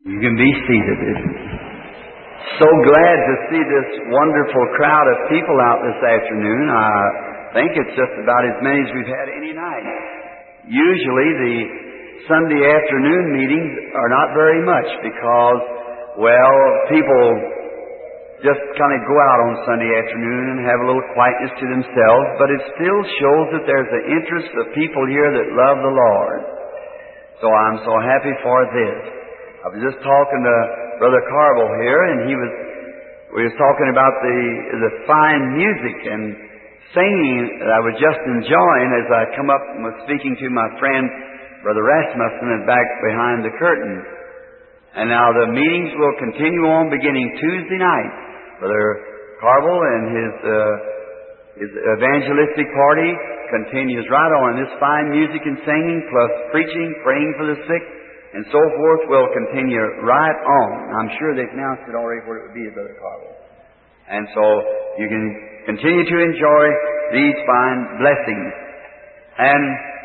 You can be seated. So glad to see this wonderful crowd of people out this afternoon. I think it's just about as many as we've had any night. Usually the Sunday afternoon meetings are not very much because, well, people just kind of go out on Sunday afternoon and have a little quietness to themselves, but it still shows that there's an interest of people here that love the Lord. So I'm so happy for this. I was just talking to Brother Carville here, and we was talking about the fine music and singing that I was just enjoying as I come up and was speaking to my friend Brother Rasmussen back behind the curtain. And now the meetings will continue on beginning Tuesday night. Brother Carville and his evangelistic party continues right on. This fine music and singing plus preaching, praying for the sick, and so forth will continue right on. I'm sure they've announced it already where it would be, Brother Carville. And so you can continue to enjoy these fine blessings. And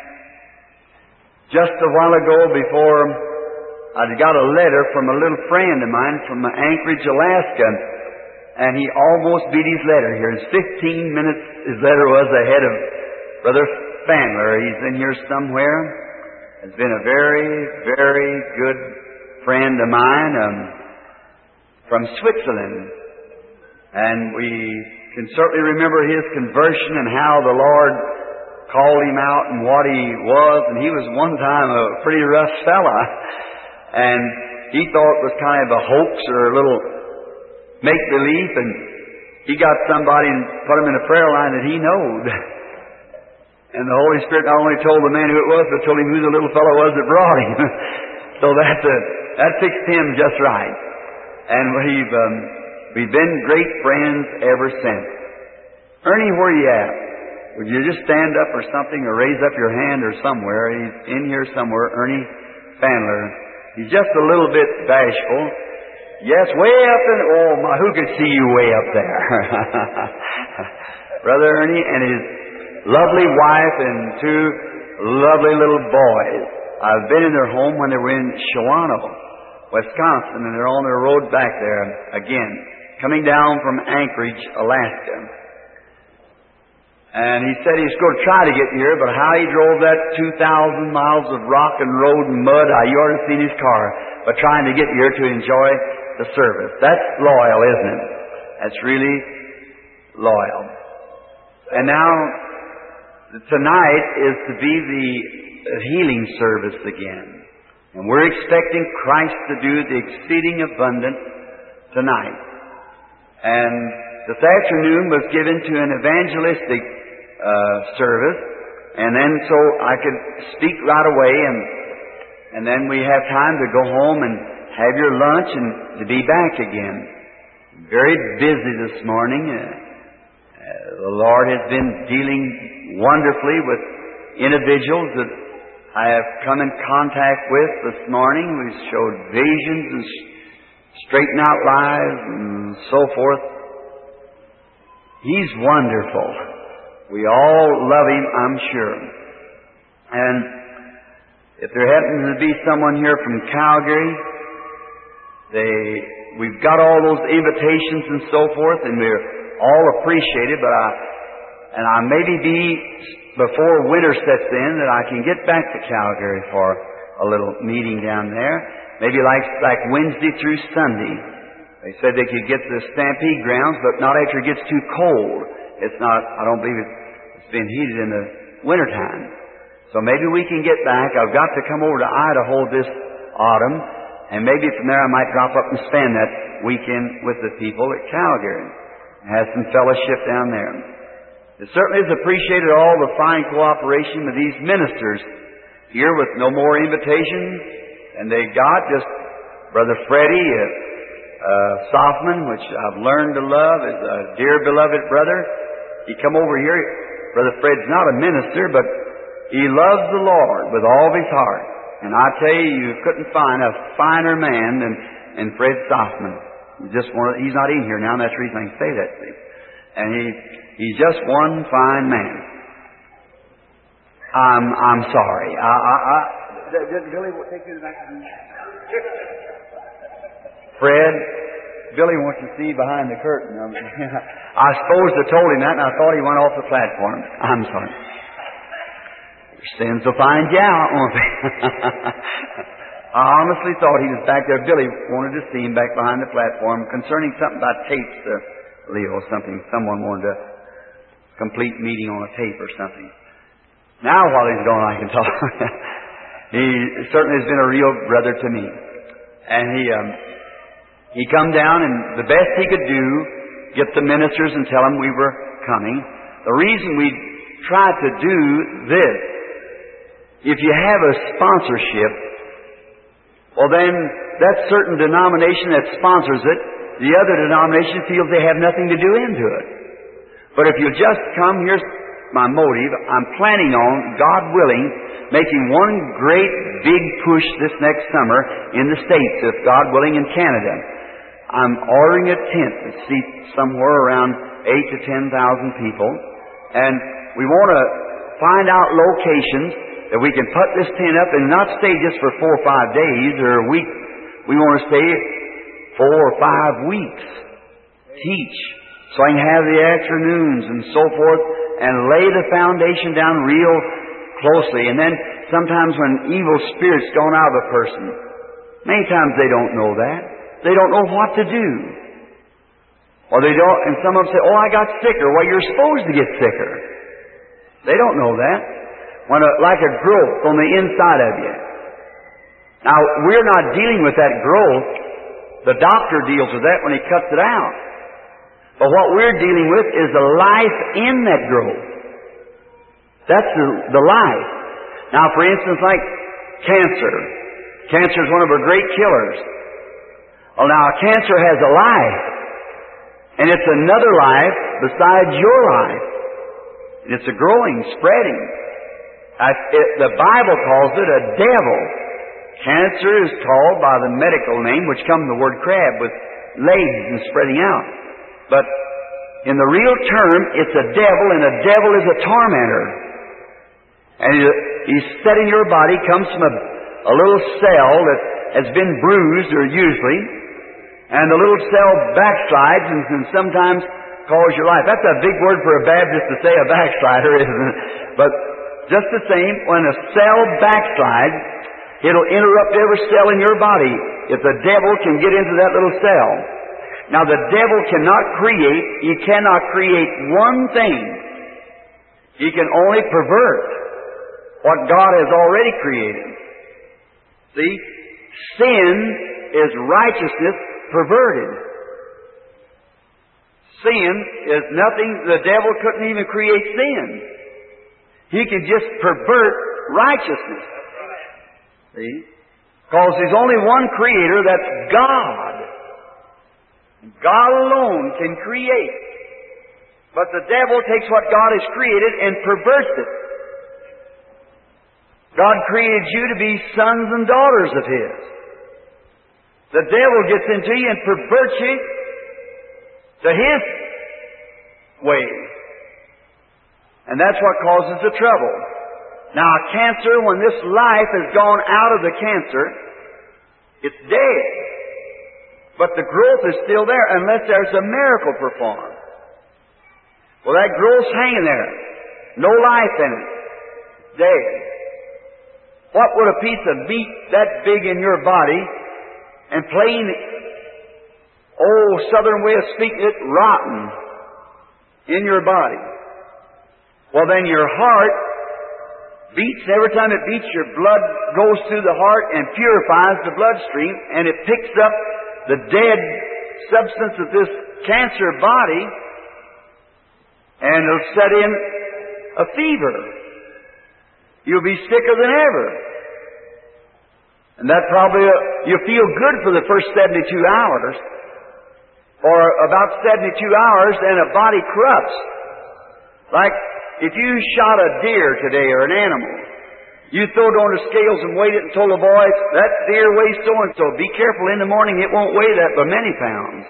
just a while ago, before I got a letter from a little friend of mine from Anchorage, Alaska, and he almost beat his letter here. It's 15 minutes his letter was ahead of Brother Spanler. He's in here somewhere. Has been a very, very good friend of mine from Switzerland. And we can certainly remember his conversion and how the Lord called him out and what he was. And he was one time a pretty rough fella. And he thought it was kind of a hoax or a little make-believe. And he got somebody and put him in a prayer line that he knowed. And the Holy Spirit not only told the man who it was, but told him who the little fellow was that brought him. So that fixed him just right. And we've been great friends ever since. Ernie, where are you at? Would you just stand up or something, or raise up your hand or somewhere? He's in here somewhere, Ernie Spanler. He's just a little bit bashful. Yes, way up in, oh my, who could see you way up there? Brother Ernie and his lovely wife and two lovely little boys. I've been in their home when they were in Shawano, Wisconsin, and they're on their road back there again, coming down from Anchorage, Alaska. And he said he was going to try to get here, but how he drove that 2,000 miles of rock and road and mud, you ought to have seen his car, but trying to get here to enjoy the service. That's loyal, isn't it? That's really loyal. And now, tonight is to be the healing service again. And we're expecting Christ to do the exceeding abundant tonight. And this afternoon was given to an evangelistic service. And then so I could speak right away, and then we have time to go home and have your lunch and to be back again. Very busy this morning. The Lord has been dealing wonderfully with individuals that I have come in contact with this morning. We showed visions and straightened out lives and so forth. He's wonderful. We all love Him, I'm sure. And if there happens to be someone here from Calgary, we've got all those invitations and so forth, and we're all appreciated, but I maybe be before winter sets in that I can get back to Calgary for a little meeting down there. Maybe like Wednesday through Sunday. They said they could get to the Stampede grounds, but not after it gets too cold. It's not, I don't believe it's been heated in the wintertime. So maybe we can get back. I've got to come over to Idaho this autumn, and maybe from there I might drop up and spend that weekend with the people at Calgary. Have some fellowship down there. It certainly is appreciated all the fine cooperation with these ministers here with no more invitations. And they got just Brother Freddie Softman, which I've learned to love as a dear beloved brother. He come over here. Brother Fred's not a minister, but he loves the Lord with all of his heart. And I tell you couldn't find a finer man than Fred Softman. He's not in here now, and that's the reason I can say that. See? And he's just one fine man. I'm sorry. Billy will take you to the back of the Fred, Billy wants to see behind the curtain. I suppose I told him that, and I thought he went off the platform. I'm sorry. Your sins will find you out, won't they? I honestly thought he was back there. Billy wanted to see him back behind the platform concerning something about tapes, Leo, something. Someone wanted a complete meeting on a tape or something. Now, while he's gone, I can talk. He certainly has been a real brother to me. And he come down, and the best he could do, get the ministers and tell them we were coming. The reason we tried to do this, if you have a sponsorship, well then, that certain denomination that sponsors it, the other denomination feels they have nothing to do into it. But if you just come, here's my motive. I'm planning on, God willing, making one great big push this next summer in the States, if God willing, in Canada. I'm ordering a tent that seats somewhere around 8,000 to 10,000 people. And we want to find out locations that we can put this tent up and not stay just for 4 or 5 days or a week. We want to stay 4 or 5 weeks. Teach. So I can have the afternoons and so forth and lay the foundation down real closely. And then sometimes when evil spirits gone out of a person, many times they don't know that. They don't know what to do. Or they don't, and some of them say, oh, I got sicker. Well, you're supposed to get sicker. They don't know that. Like a growth on the inside of you. Now, we're not dealing with that growth. The doctor deals with that when he cuts it out. But what we're dealing with is the life in that growth. That's the life. Now, for instance, like cancer. Cancer is one of our great killers. Well, now, cancer has a life. And it's another life besides your life. And it's a growing, spreading. The Bible calls it a devil. Cancer is called by the medical name, which comes from the word crab, with legs and spreading out. But in the real term, it's a devil, and a devil is a tormentor. And he's set in your body, comes from a little cell that has been bruised, or usually, and the little cell backslides and sometimes calls your life. That's a big word for a Baptist to say, a backslider, isn't it? But just the same, when a cell backslides, it'll interrupt every cell in your body if the devil can get into that little cell. Now, the devil cannot create, he cannot create one thing. He can only pervert what God has already created. See? Sin is righteousness perverted. Sin is nothing, the devil couldn't even create sin. He can just pervert righteousness. See? Because there's only one Creator, that's God. God alone can create. But the devil takes what God has created and perverts it. God created you to be sons and daughters of His. The devil gets into you and perverts you to his way. And that's what causes the trouble. Now, cancer, when this life has gone out of the cancer, it's dead. But the growth is still there unless there's a miracle performed. Well, that growth's hanging there. No life in it. Dead. What would a piece of meat that big in your body and plain, southern way of speaking it, rotten in your body? Well, then your heart beats. Every time it beats, your blood goes through the heart and purifies the bloodstream, and it picks up the dead substance of this cancer body, and it'll set in a fever. You'll be sicker than ever. And that probably, you'll feel good for the first 72 hours. Or about 72 hours, then a body corrupts. Like if you shot a deer today or an animal, you throw it on the scales and weighed it and told the boys, that deer weighs so-and-so. Be careful, in the morning it won't weigh that by many pounds.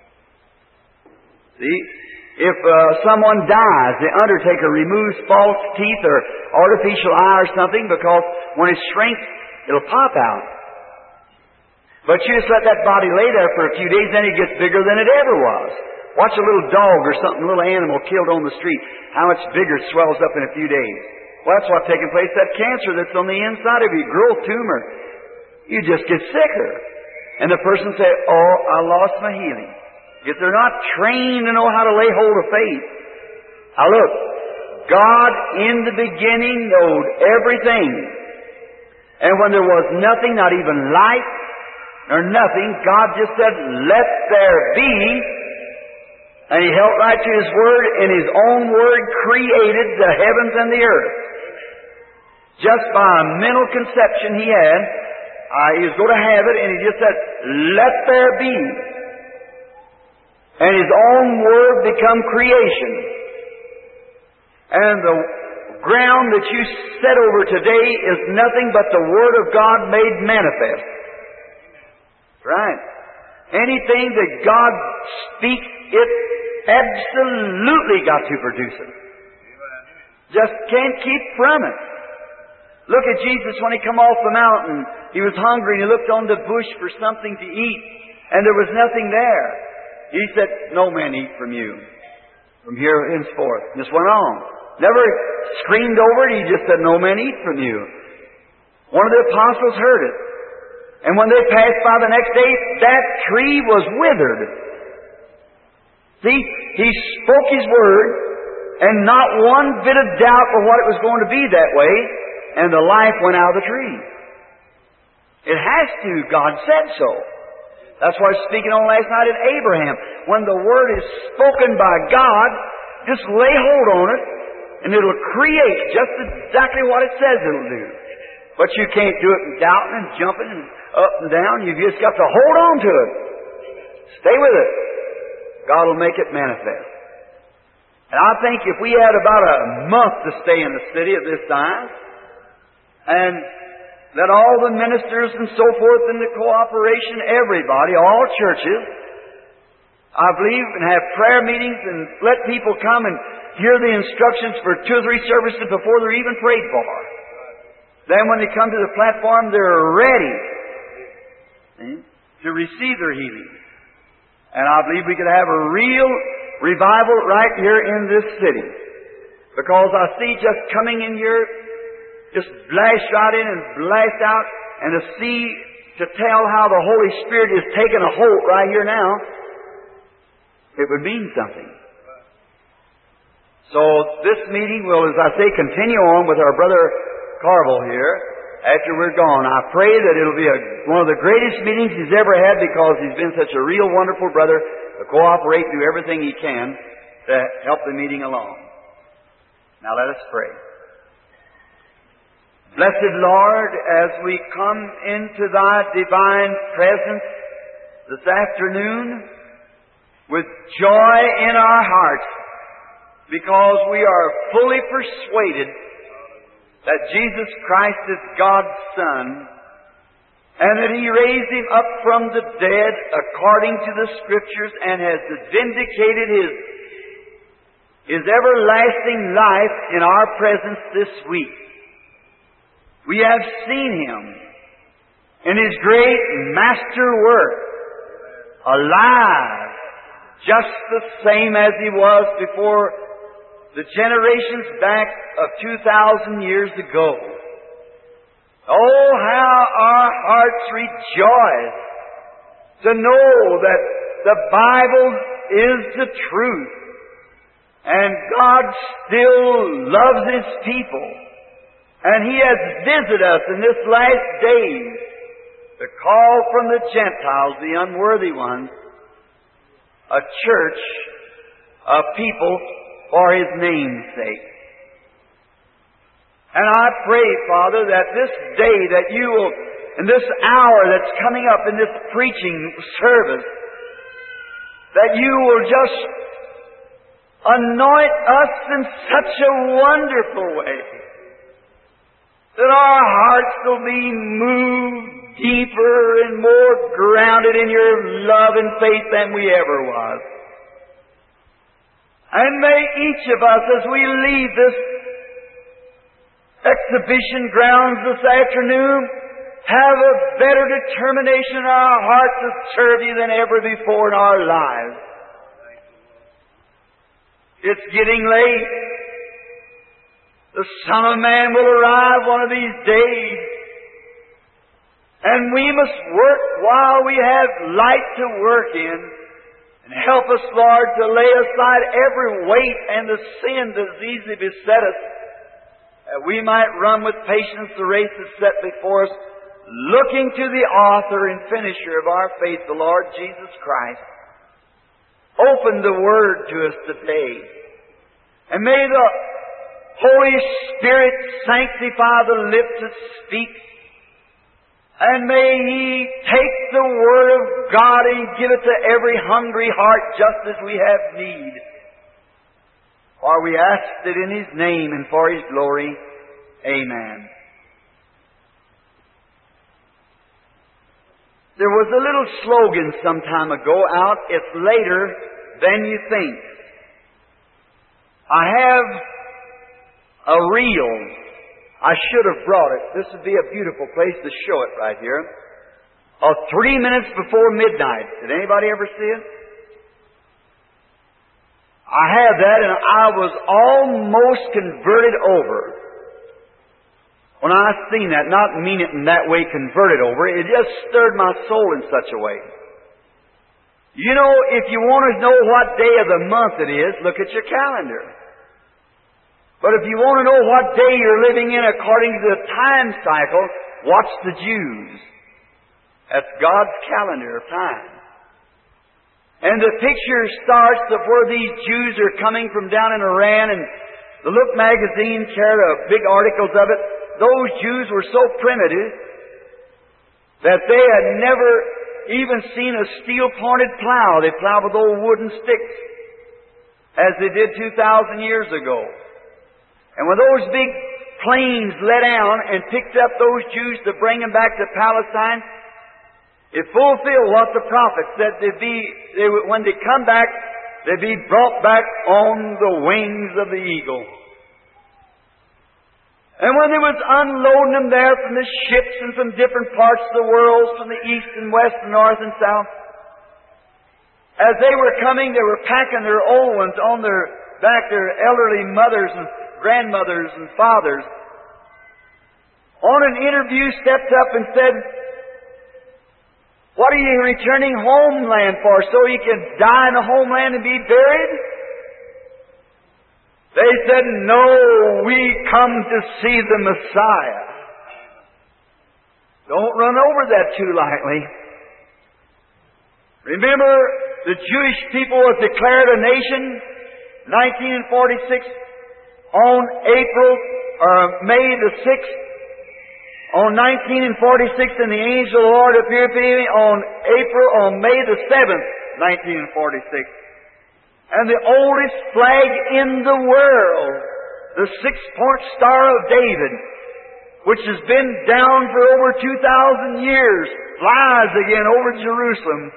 See? If someone dies, the undertaker removes false teeth or artificial eye or something, because when it shrinks, it'll pop out. But you just let that body lay there for a few days, then it gets bigger than it ever was. Watch a little dog or something, a little animal killed on the street. How much bigger it swells up in a few days. Well, that's what's taking place. That cancer that's on the inside of you, growth tumor, you just get sicker. And the person say, oh, I lost my healing. If they're not trained to know how to lay hold of faith. Now look, God in the beginning knowed everything. And when there was nothing, not even light or nothing, God just said, let there be. And He held right to His Word, and His own Word created the heavens and the earth. Just by a mental conception He had, He was going to have it, and He just said, let there be. And His own Word become creation. And the ground that you set over today is nothing but the Word of God made manifest. Right. Anything that God speaks, it absolutely got to produce it. Just can't keep from it. Look at Jesus when He come off the mountain. He was hungry and He looked on the bush for something to eat, and there was nothing there. He said, no man eat from you, from here henceforth. Just went on. Never screamed over it. He just said, no man eat from you. One of the apostles heard it. And when they passed by the next day, that tree was withered. See, He spoke His Word, and not one bit of doubt for what it was going to be that way, and the life went out of the tree. It has to. God said so. That's what I was speaking on last night at Abraham. When the Word is spoken by God, just lay hold on it, and it'll create just exactly what it says it'll do. But you can't do it doubting and jumping and up and down. You've just got to hold on to it. Stay with it. God will make it manifest. And I think if we had about a month to stay in the city at this time, and let all the ministers and so forth in the cooperation, everybody, all churches, I believe, and have prayer meetings and let people come and hear the instructions for 2 or 3 services before they're even prayed for. Then when they come to the platform, they're ready to receive their healing. And I believe we could have a real revival right here in this city. Because I see just coming in here, just blast right in and blast out, and to tell how the Holy Spirit is taking a hold right here now, it would mean something. So this meeting will, as I say, continue on with our brother Carville here after we're gone. I pray that it'll be one of the greatest meetings he's ever had, because he's been such a real wonderful brother to cooperate, do everything he can to help the meeting along. Now let us pray. Blessed Lord, as we come into Thy divine presence this afternoon with joy in our hearts, because we are fully persuaded that Jesus Christ is God's Son, and that He raised Him up from the dead according to the Scriptures, and has vindicated His everlasting life in our presence this week. We have seen Him in His great master work, alive, just the same as He was before the generations back of 2,000 years ago. Oh, how our hearts rejoice to know that the Bible is the truth, and God still loves His people, and He has visited us in this last days to call from the Gentiles, the unworthy ones, a church of people for His name's sake. And I pray, Father, that this day that You will, in this hour that's coming up in this preaching service, that You will just anoint us in such a wonderful way that our hearts will be moved deeper and more grounded in Your love and faith than we ever was. And may each of us, as we leave this exhibition grounds this afternoon, have a better determination in our heart to serve You than ever before in our lives. It's getting late. The Son of Man will arrive one of these days. And we must work while we have light to work in. And help us, Lord, to lay aside every weight and the sin that has easily beset us, that we might run with patience the race that's set before us, looking to the author and finisher of our faith, the Lord Jesus Christ. Open the Word to us today. And may the Holy Spirit sanctify the lips that speak. And may He take the Word of God and give it to every hungry heart just as we have need. For we ask it in His name and for His glory. Amen. There was a little slogan some time ago out, "It's later than you think." I have a reel. I should have brought it. This would be a beautiful place to show it right here. Of 3 minutes before midnight. Did anybody ever see it? I have that, and I was almost converted over when I seen that. Not mean it in that way, converted over. It just stirred my soul in such a way. You know, if you want to know what day of the month it is, look at your calendar. But if you want to know what day you're living in according to the time cycle, watch the Jews. That's God's calendar of time. And the picture starts of where these Jews are coming from down in Iran, and the Look magazine carried big articles of it. Those Jews were so primitive that they had never even seen a steel-pointed plow. They plowed with old wooden sticks, as they did 2,000 years ago. And when those big planes let down and picked up those Jews to bring them back to Palestine, it fulfilled what the prophet said. When they come back, they'd be brought back on the wings of the eagle. And when they was unloading them there from the ships and from different parts of the world, from the east and west and north and south, as they were coming, they were packing their old ones on their back, their elderly mothers and grandmothers and fathers. On an interview, stepped up and said, "What are you returning homeland for? So you can die in the homeland and be buried?" They said, "No, we come to see the Messiah." Don't run over that too lightly. Remember, the Jewish people was declared a nation, 1946, on May the 6th. On 1946, and the angel of the Lord appeared to me on May the 7th, 1946. And the oldest flag in the world, the 6-point Star of David, which has been down for over 2,000 years, flies again over Jerusalem.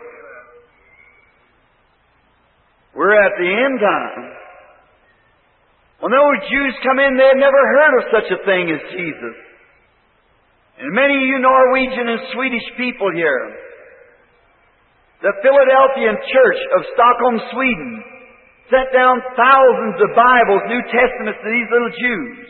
We're at the end time. When those Jews come in, they had never heard of such a thing as Jesus. And many of you Norwegian and Swedish people here, the Philadelphian Church of Stockholm, Sweden, sent down thousands of Bibles, New Testaments, to these little Jews.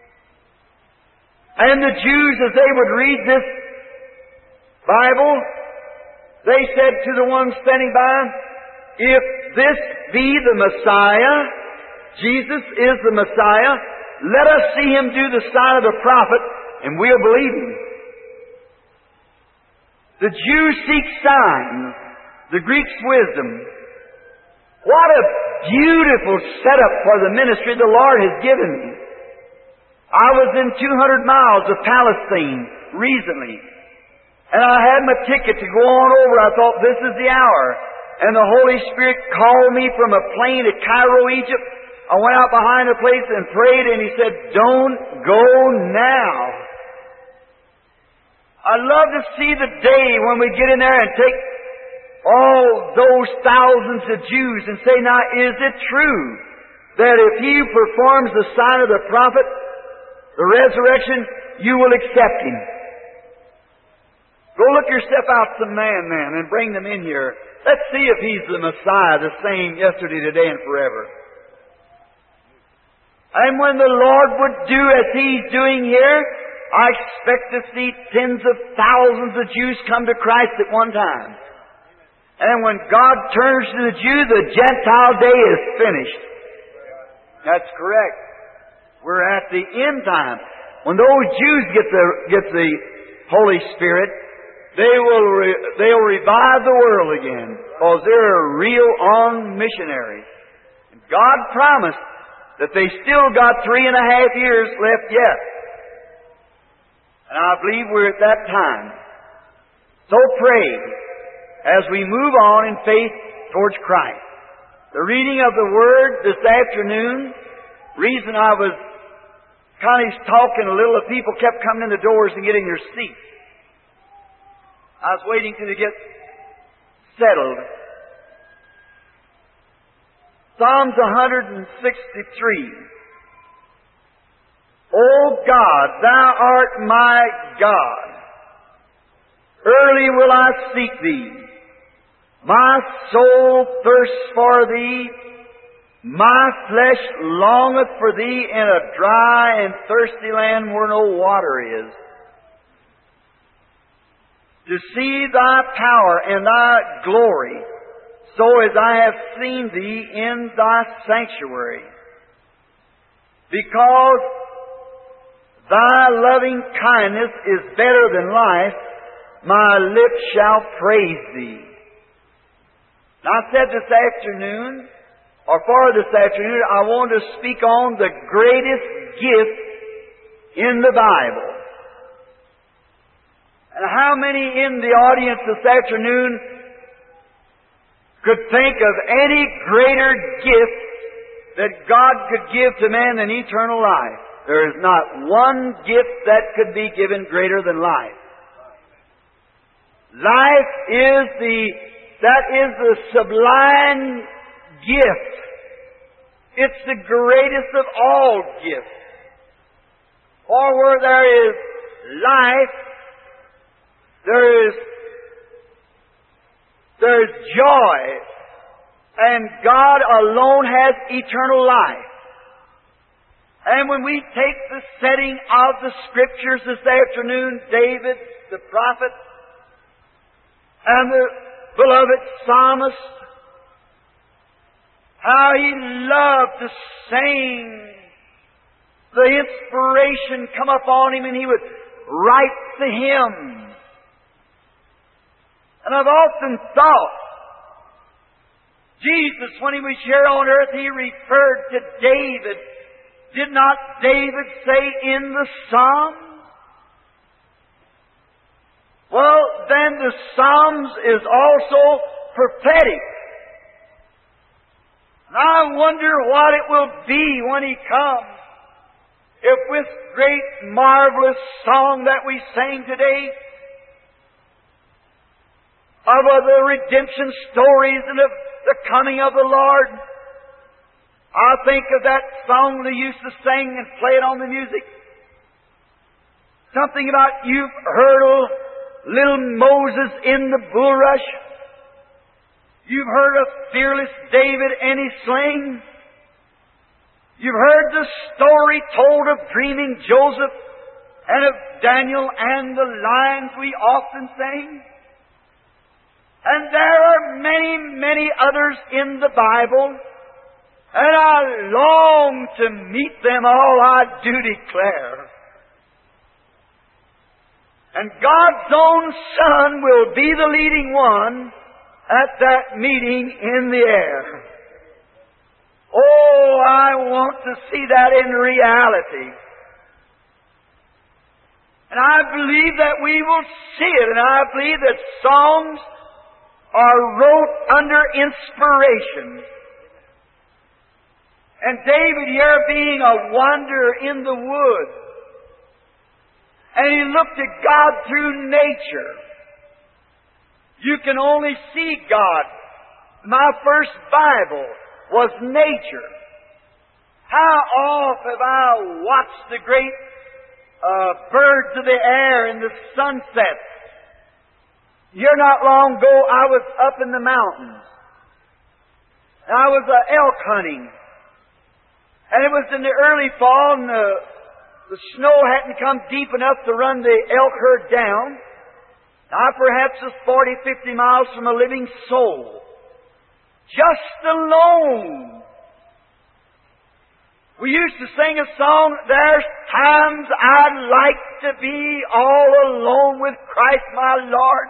And the Jews, as they would read this Bible, they said to the ones standing by, "If this be the Messiah, Jesus is the Messiah, let us see Him do the sign of the prophet, and we'll believe Him." The Jews seek signs, the Greeks wisdom. What a beautiful setup for the ministry the Lord has given me. I was in 200 miles of Palestine recently, and I had my ticket to go on over. I thought, this is the hour. And the Holy Spirit called me from a plane to Cairo, Egypt. I went out behind the place and prayed, and He said, "Don't go now." I love to see the day when we get in there and take all those thousands of Jews and say, "Now, is it true that if He performs the sign of the prophet, the resurrection, you will accept Him?" Go look yourself out some man and bring them in here. Let's see if He's the Messiah, the same yesterday, today, and forever. And when the Lord would do as He's doing here, I expect to see tens of thousands of Jews come to Christ at one time. And when God turns to the Jew, the Gentile day is finished. That's correct. We're at the end time. When those Jews get the Holy Spirit, they'll revive the world again, because they're real on missionaries. And God promised that they still got 3.5 years left yet. And I believe we're at that time. So pray as we move on in faith towards Christ. The reading of the Word this afternoon, reason I was kind of talking a little, the people kept coming in the doors and getting their seats. I was waiting till they get settled. Psalms 163. O God, Thou art my God. Early will I seek Thee. My soul thirsts for Thee. My flesh longeth for Thee in a dry and thirsty land where no water is, to see Thy power and Thy glory, so as I have seen Thee in Thy sanctuary. Because Thy loving kindness is better than life, my lips shall praise Thee. Now, I said this afternoon, or for this afternoon, I want to speak on the greatest gift in the Bible. And how many in the audience this afternoon could think of any greater gift that God could give to man than eternal life? There is not one gift that could be given greater than life. Life is the sublime gift. It's the greatest of all gifts. For where there is life, there is joy. And God alone has eternal life. And when we take the setting of the Scriptures this afternoon, David, the prophet, and the beloved psalmist, how he loved to sing. The inspiration come upon him and he would write the hymns. And I've often thought, Jesus, when He was here on earth, He referred to David. Did not David say in the Psalms? Well, then the Psalms is also prophetic. And I wonder what it will be when He comes. If with great marvelous song that we sang today, of the redemption stories and of the coming of the Lord, I think of that song they used to sing and play it on the music. Something about you've heard of little Moses in the bulrush. You've heard of fearless David and his sling. You've heard the story told of dreaming Joseph and of Daniel and the lions we often sing. And there are many, many others in the Bible, and I long to meet them all, I do declare. And God's own Son will be the leading one at that meeting in the air. Oh, I want to see that in reality. And I believe that we will see it, and I believe that songs are wrote under inspiration. And David here being a wanderer in the woods, and he looked at God through nature. You can only see God. My first Bible was nature. How oft have I watched the great birds of the air and the sunsets Here not long ago, I was up in the mountains. And I was elk hunting. And it was in the early fall, and the snow hadn't come deep enough to run the elk herd down. I perhaps was 40, 50 miles from a living soul. Just alone. We used to sing a song, there's times I'd like to be all alone with Christ my Lord.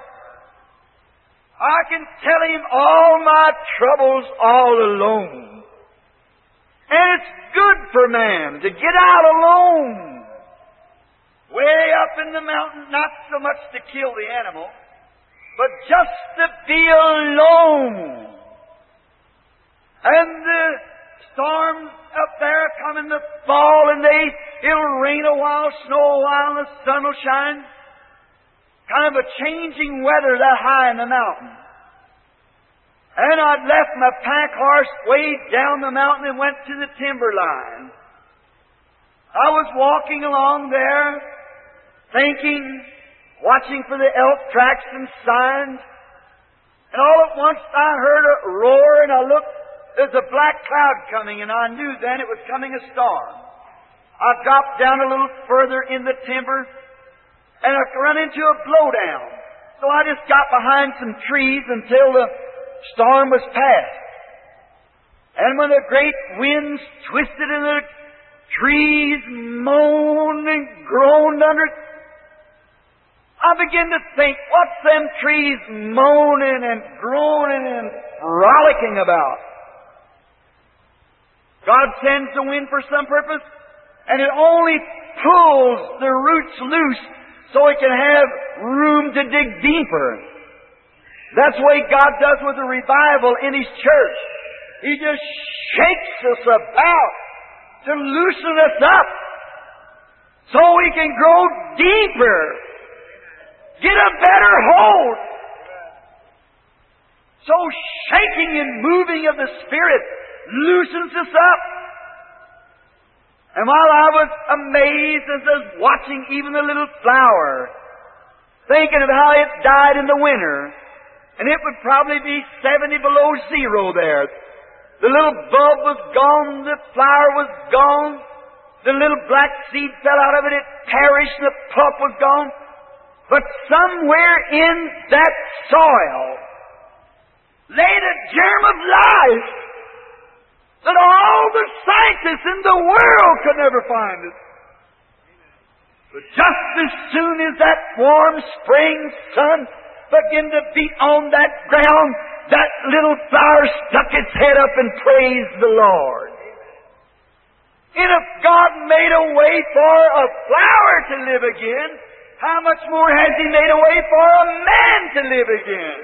I can tell Him all my troubles all alone. And it's good for man to get out alone. Way up in the mountain, not so much to kill the animal, but just to be alone. And the storms up there come in the fall, and it'll rain a while, snow a while, and the sun will shine. Kind of a changing weather that high in the mountain. And I'd left my pack horse way down the mountain and went to the timber line. I was walking along there, thinking, watching for the elk tracks and signs. And all at once I heard a roar, and I looked. There's a black cloud coming, and I knew then it was coming a storm. I dropped down a little further in the timber, and I run into a blowdown. So I just got behind some trees until the storm was past. And when the great winds twisted and the trees moaned and groaned under it, I began to think, what's them trees moaning and groaning and rollicking about? God sends the wind for some purpose, and it only pulls the roots loose so it can have room to dig deeper. That's the way God does with the revival in His church. He just shakes us about to loosen us up so we can grow deeper, get a better hold. So shaking and moving of the Spirit loosens us up. And while I was amazed as I was watching even the little flower, thinking of how it died in the winter, and it would probably be 70 below zero there. The little bulb was gone, the flower was gone, the little black seed fell out of it, it perished, the pulp was gone. But somewhere in that soil laid a germ of life that all the scientists in the world could never find it. But just as soon as that warm spring sun began to beat on that ground, that little flower stuck its head up and praised the Lord. And if God made a way for a flower to live again, how much more has He made a way for a man to live again?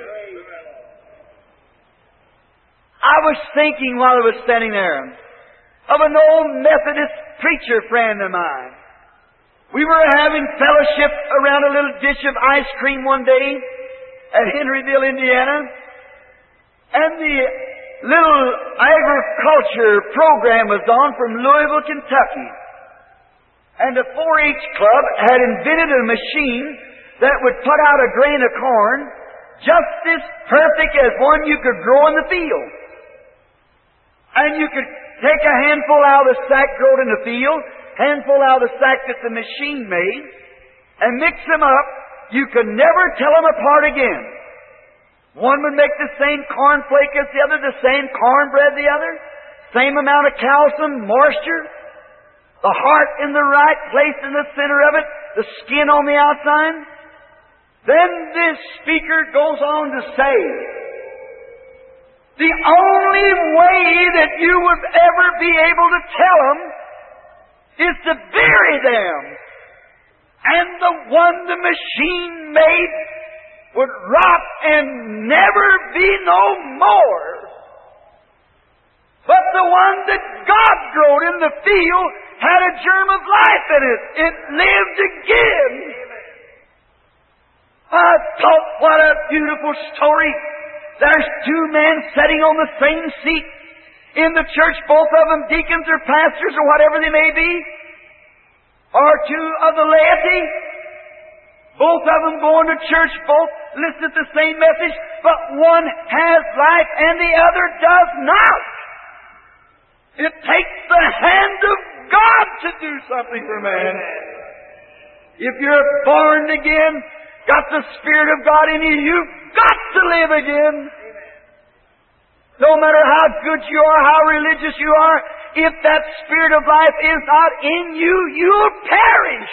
I was thinking while I was standing there of an old Methodist preacher friend of mine. We were having fellowship around a little dish of ice cream one day at Henryville, Indiana. And the little agriculture program was on from Louisville, Kentucky. And the 4-H club had invented a machine that would put out a grain of corn just as perfect as one you could grow in the field. And you could take a handful out of the sack grown in the field, handful out of the sack that the machine made, and mix them up. You could never tell them apart again. One would make the same cornflake as the other, the same cornbread the other, same amount of calcium, moisture, the heart in the right place in the center of it, the skin on the outside. Then this speaker goes on to say, the only way that you would ever be able to tell them is to bury them. And the one the machine made would rot and never be no more. But the one that God growed in the field had a germ of life in it. It lived again. I thought, what a beautiful story. There's two men sitting on the same seat in the church, both of them deacons or pastors or whatever they may be, or two of the laity, both of them going to church, both listen to the same message, but one has life and the other does not. It takes the hand of God to do something for man. If you're born again, got the Spirit of God in you, you've got to live again. No matter how good you are, how religious you are, if that Spirit of life is not in you, you'll perish.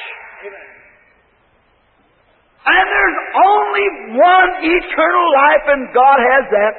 And there's only one eternal life, and God has that.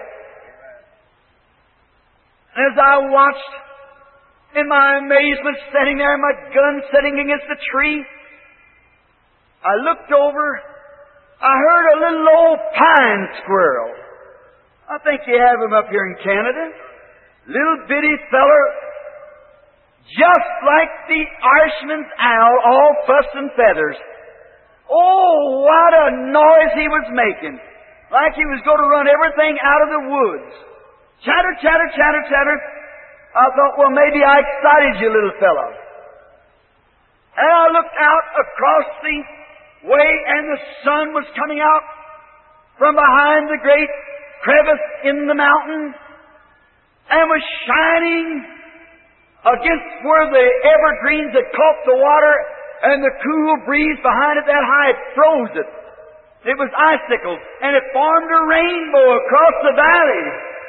As I watched, in my amazement, standing there, my gun sitting against the tree, I looked over, I heard a little old pine squirrel. I think you have them up here in Canada. Little bitty feller, just like the Irishman's owl, all fuss and feathers. Oh, what a noise he was making. Like he was going to run everything out of the woods. Chatter, chatter, chatter, chatter. I thought, well, maybe I excited you, little fellow. And I looked out across the way, and the sun was coming out from behind the great crevice in the mountain and was shining against where the evergreens had caught the water, and the cool breeze behind it that high, it froze it. It was icicles, and it formed a rainbow across the valley.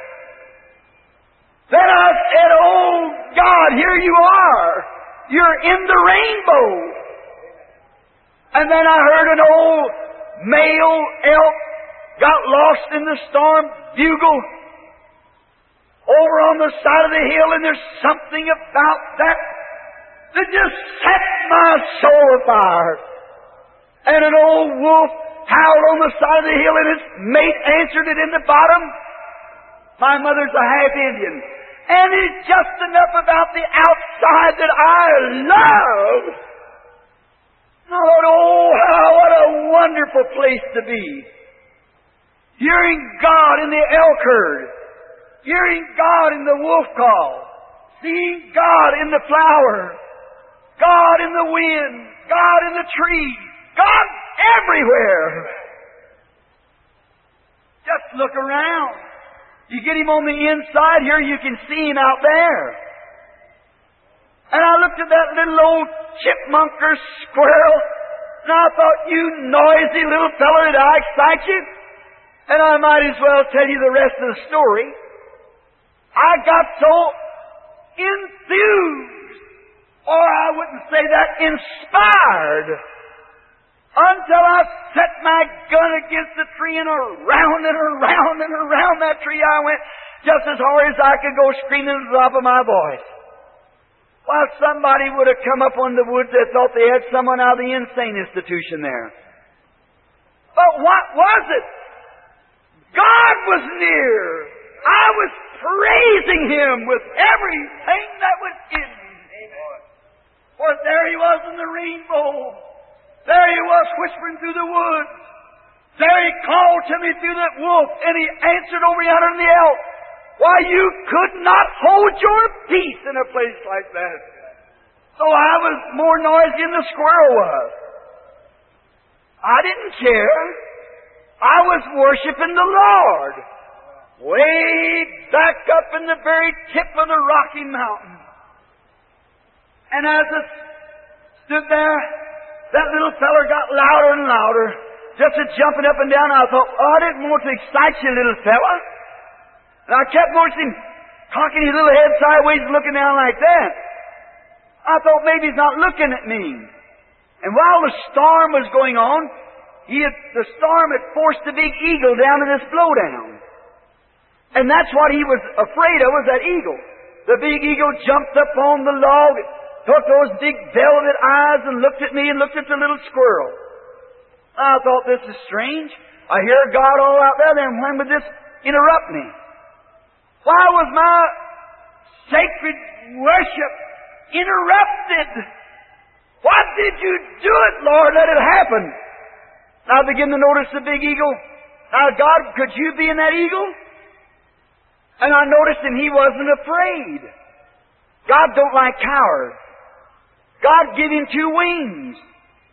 Then I said, oh God, here you are. You're in the rainbow. And then I heard an old male elk got lost in the storm bugle over on the side of the hill, and there's something about that just set my soul afire. And an old wolf howled on the side of the hill, and its mate answered it in the bottom. My mother's a half Indian, and it's just enough about the outside that I love. I thought, oh, what a wonderful place to be. Hearing God in the elk herd, hearing God in the wolf call, seeing God in the flower, God in the wind, God in the trees, God everywhere. Just look around. You get Him on the inside here, you can see Him out there. And I looked at that little old chipmunk or squirrel, and I thought, you noisy little fellow, did I excite you? And I might as well tell you the rest of the story. I got so enthused, or I wouldn't say that, inspired, until I set my gun against the tree, and around and around and around that tree I went, just as hard as I could go, screaming at the top of my voice. Well, somebody would have come up on the woods that thought they had someone out of the insane institution there. But what was it? God was near. I was praising Him with everything that was in me. For there He was in the rainbow. There He was whispering through the woods. There He called to me through that wolf, and He answered over yonder in the elk. Why, you could not hold your peace in a place like that. So I was more noisy than the squirrel was. I didn't care. I was worshiping the Lord. Way back up in the very tip of the Rocky Mountain. And as I stood there, that little feller got louder and louder, just jumping up and down. I thought, oh, I didn't want to excite you, little fella. And I kept watching him, cocking his little head sideways and looking down like that. I thought maybe he's not looking at me. And while the storm was going on, the storm had forced the big eagle down to this blowdown. And that's what he was afraid of, was that eagle. The big eagle jumped up on the log, took those big velvet eyes and looked at me and looked at the little squirrel. I thought, this is strange. I hear God all out there, then when would this interrupt me? Why was my sacred worship interrupted? Why did you do it, Lord? Let it happen. I begin to notice the big eagle. Now, God, could you be in that eagle? And I noticed him, he wasn't afraid. God don't like cowards. God gave him 2 wings.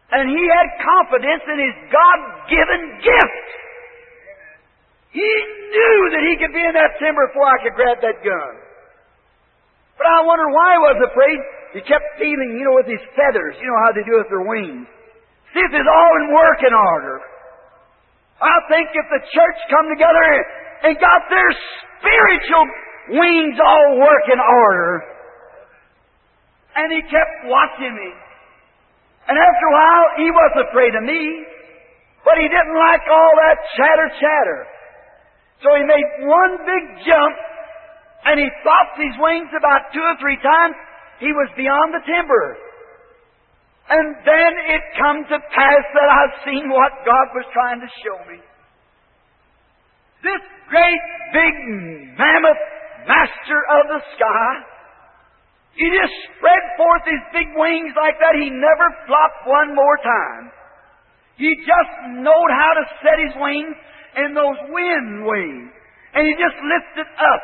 And he had confidence in his God-given gift. He knew that he could be in that timber before I could grab that gun. But I wonder why he was afraid. He kept feeling, with his feathers. You know how they do with their wings. See if it's all in working order. I think if the church come together and got their spiritual wings all working order. And he kept watching me. And after a while, he wasn't afraid of me. But he didn't like all that chatter. So he made one big jump, and he flopped his wings about 2 or 3 times. He was beyond the timber. And then it come to pass that I've seen what God was trying to show me. This great big mammoth master of the sky, he just spread forth his big wings like that. He never flopped one more time. He just knowed how to set his wings in those wind waves. And he just lifted up,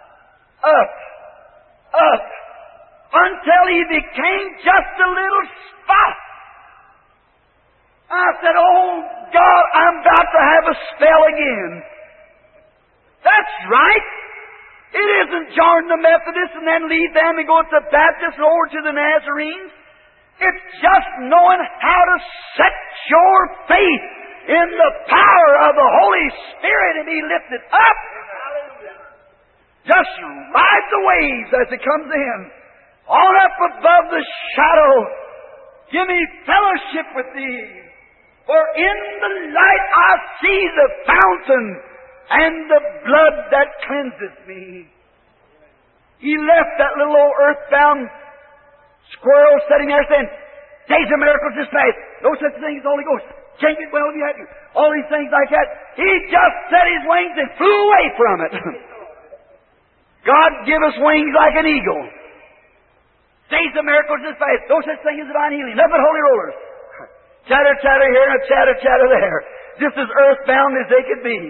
until he became just a little spot. I said, oh God, I'm about to have a spell again. That's right. It isn't join the Methodists and then leave them and go to the Baptists and over to the Nazarenes. It's just knowing how to set your faith in the power of the Holy Spirit and be lifted up. Just ride the waves as it comes in. On up above the shadow. Give me fellowship with Thee. For in the light I see the fountain and the blood that cleanseth me. He left that little old earthbound squirrel sitting there saying, days of miracles just passed. No such thing as Holy Ghost. Can't get well if you have to. All these things like that. He just set his wings and flew away from it. God give us wings like an eagle. Days of miracles just passed. No such thing as divine healing. Nothing but holy rollers. Chatter here and chatter there. Just as earthbound as they could be.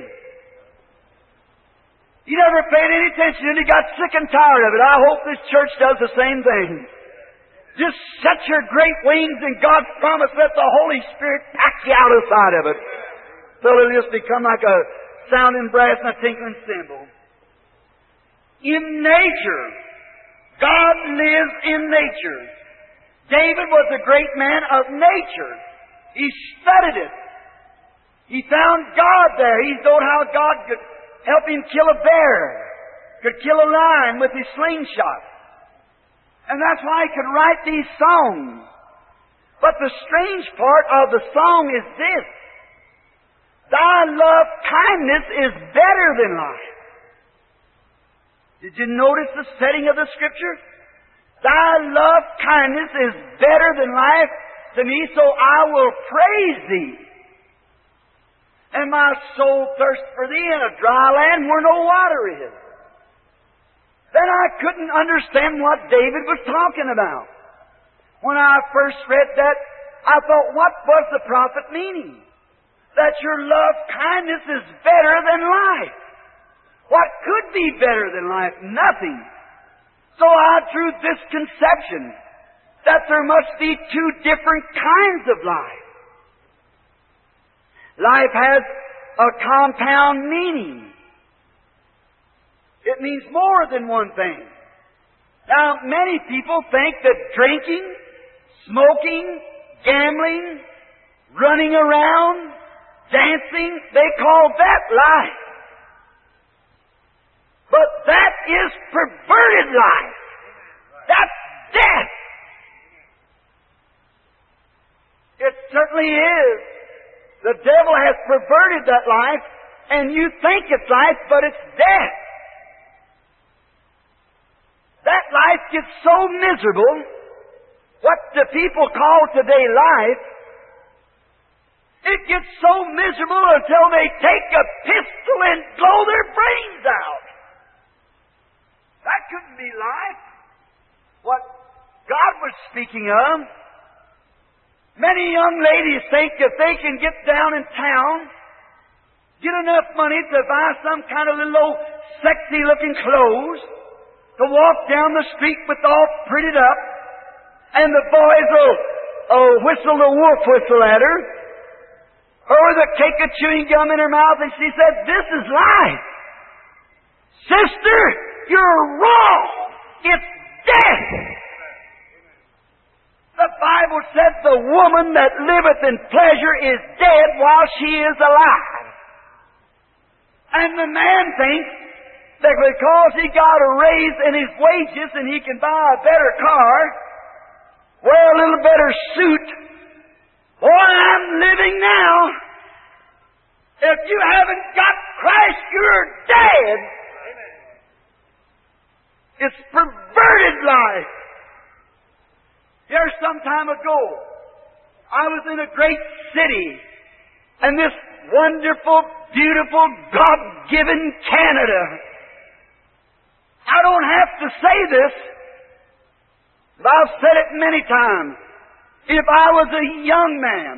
He never paid any attention and he got sick and tired of it. I hope this church does the same thing. Just set your great wings in God's promise. Let the Holy Spirit pack you out of the side of it. So it'll just become like a sounding brass and a tinkling cymbal. In nature, God lives in nature. David was a great man of nature. He studied it. He found God there. He knowed how God could help him kill a bear, could kill a lion with his slingshot. And that's why he could write these songs. But the strange part of the song is this. Thy love kindness is better than life. Did you notice the setting of the Scripture? Thy love kindness is better than life to me, so I will praise Thee. And my soul thirsts for Thee in a dry land where no water is. Then I couldn't understand what David was talking about. When I first read that, I thought, what was the prophet meaning? That your love kindness is better than life. What could be better than life? Nothing. So I drew this conception that there must be 2 different kinds of life. Life has a compound meaning. It means more than one thing. Now, many people think that drinking, smoking, gambling, running around, dancing, they call that life. But that is perverted life. That's death. It certainly is. The devil has perverted that life, and you think it's life, but it's death. That life gets so miserable, what the people call today life, it gets so miserable until they take a pistol and blow their brains out. That couldn't be life. What God was speaking of. Many young ladies think if they can get down in town, get enough money to buy some kind of little sexy looking clothes, to walk down the street with all prettied up, and the boys will whistled a wolf whistle at her, or with a cake of chewing gum in her mouth, and she said, "This is life." Sister, you're wrong. It's death. The Bible said the woman that liveth in pleasure is dead while she is alive. And the man thinks that because he got a raise in his wages and he can buy a better car, wear a little better suit, boy, I'm living now. If you haven't got Christ, you're dead. It's perverted life. Here some time ago, I was in a great city, and this wonderful, beautiful, God-given Canada. I don't have to say this, but I've said it many times. If I was a young man,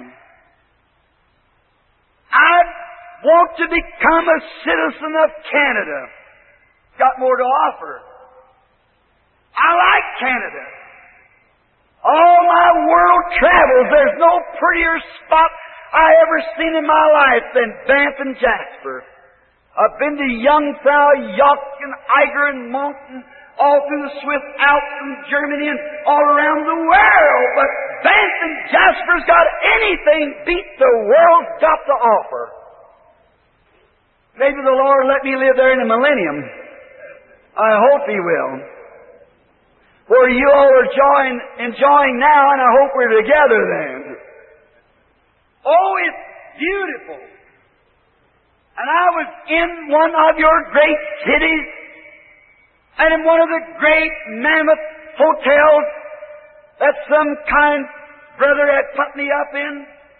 I'd want to become a citizen of Canada. Got more to offer. I like Canada. All my world travels, there's no prettier spot I ever seen in my life than Banff and Jasper. I've been to Jungfrau, Joch, and Eiger, and Monten, all through the Swiss Alps and Germany and all around the world. But Banff and Jasper's got anything beat the world's got to offer. Maybe the Lord will let me live there in the millennium. I hope He will. Where you all are enjoying now, and I hope we're together then. Oh, it's beautiful. And I was in one of your great cities, and in one of the great mammoth hotels that some kind brother had put me up in.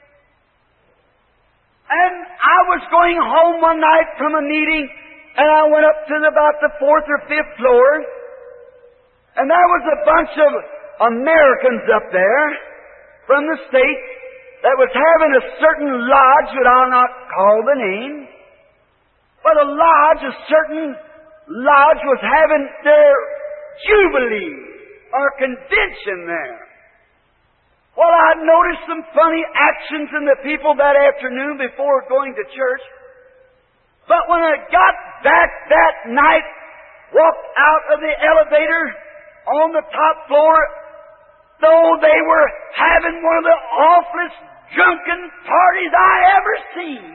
And I was going home one night from a meeting, and I went up to about the 4th or 5th floor, and there was a bunch of Americans up there from the States that was having a certain lodge that I'll not call the name, but a certain lodge was having their jubilee or convention there. Well, I noticed some funny actions in the people that afternoon before going to church. But when I got back that night, walked out of the elevator on the top floor, though they were having one of the awfulest drunken parties I ever seen.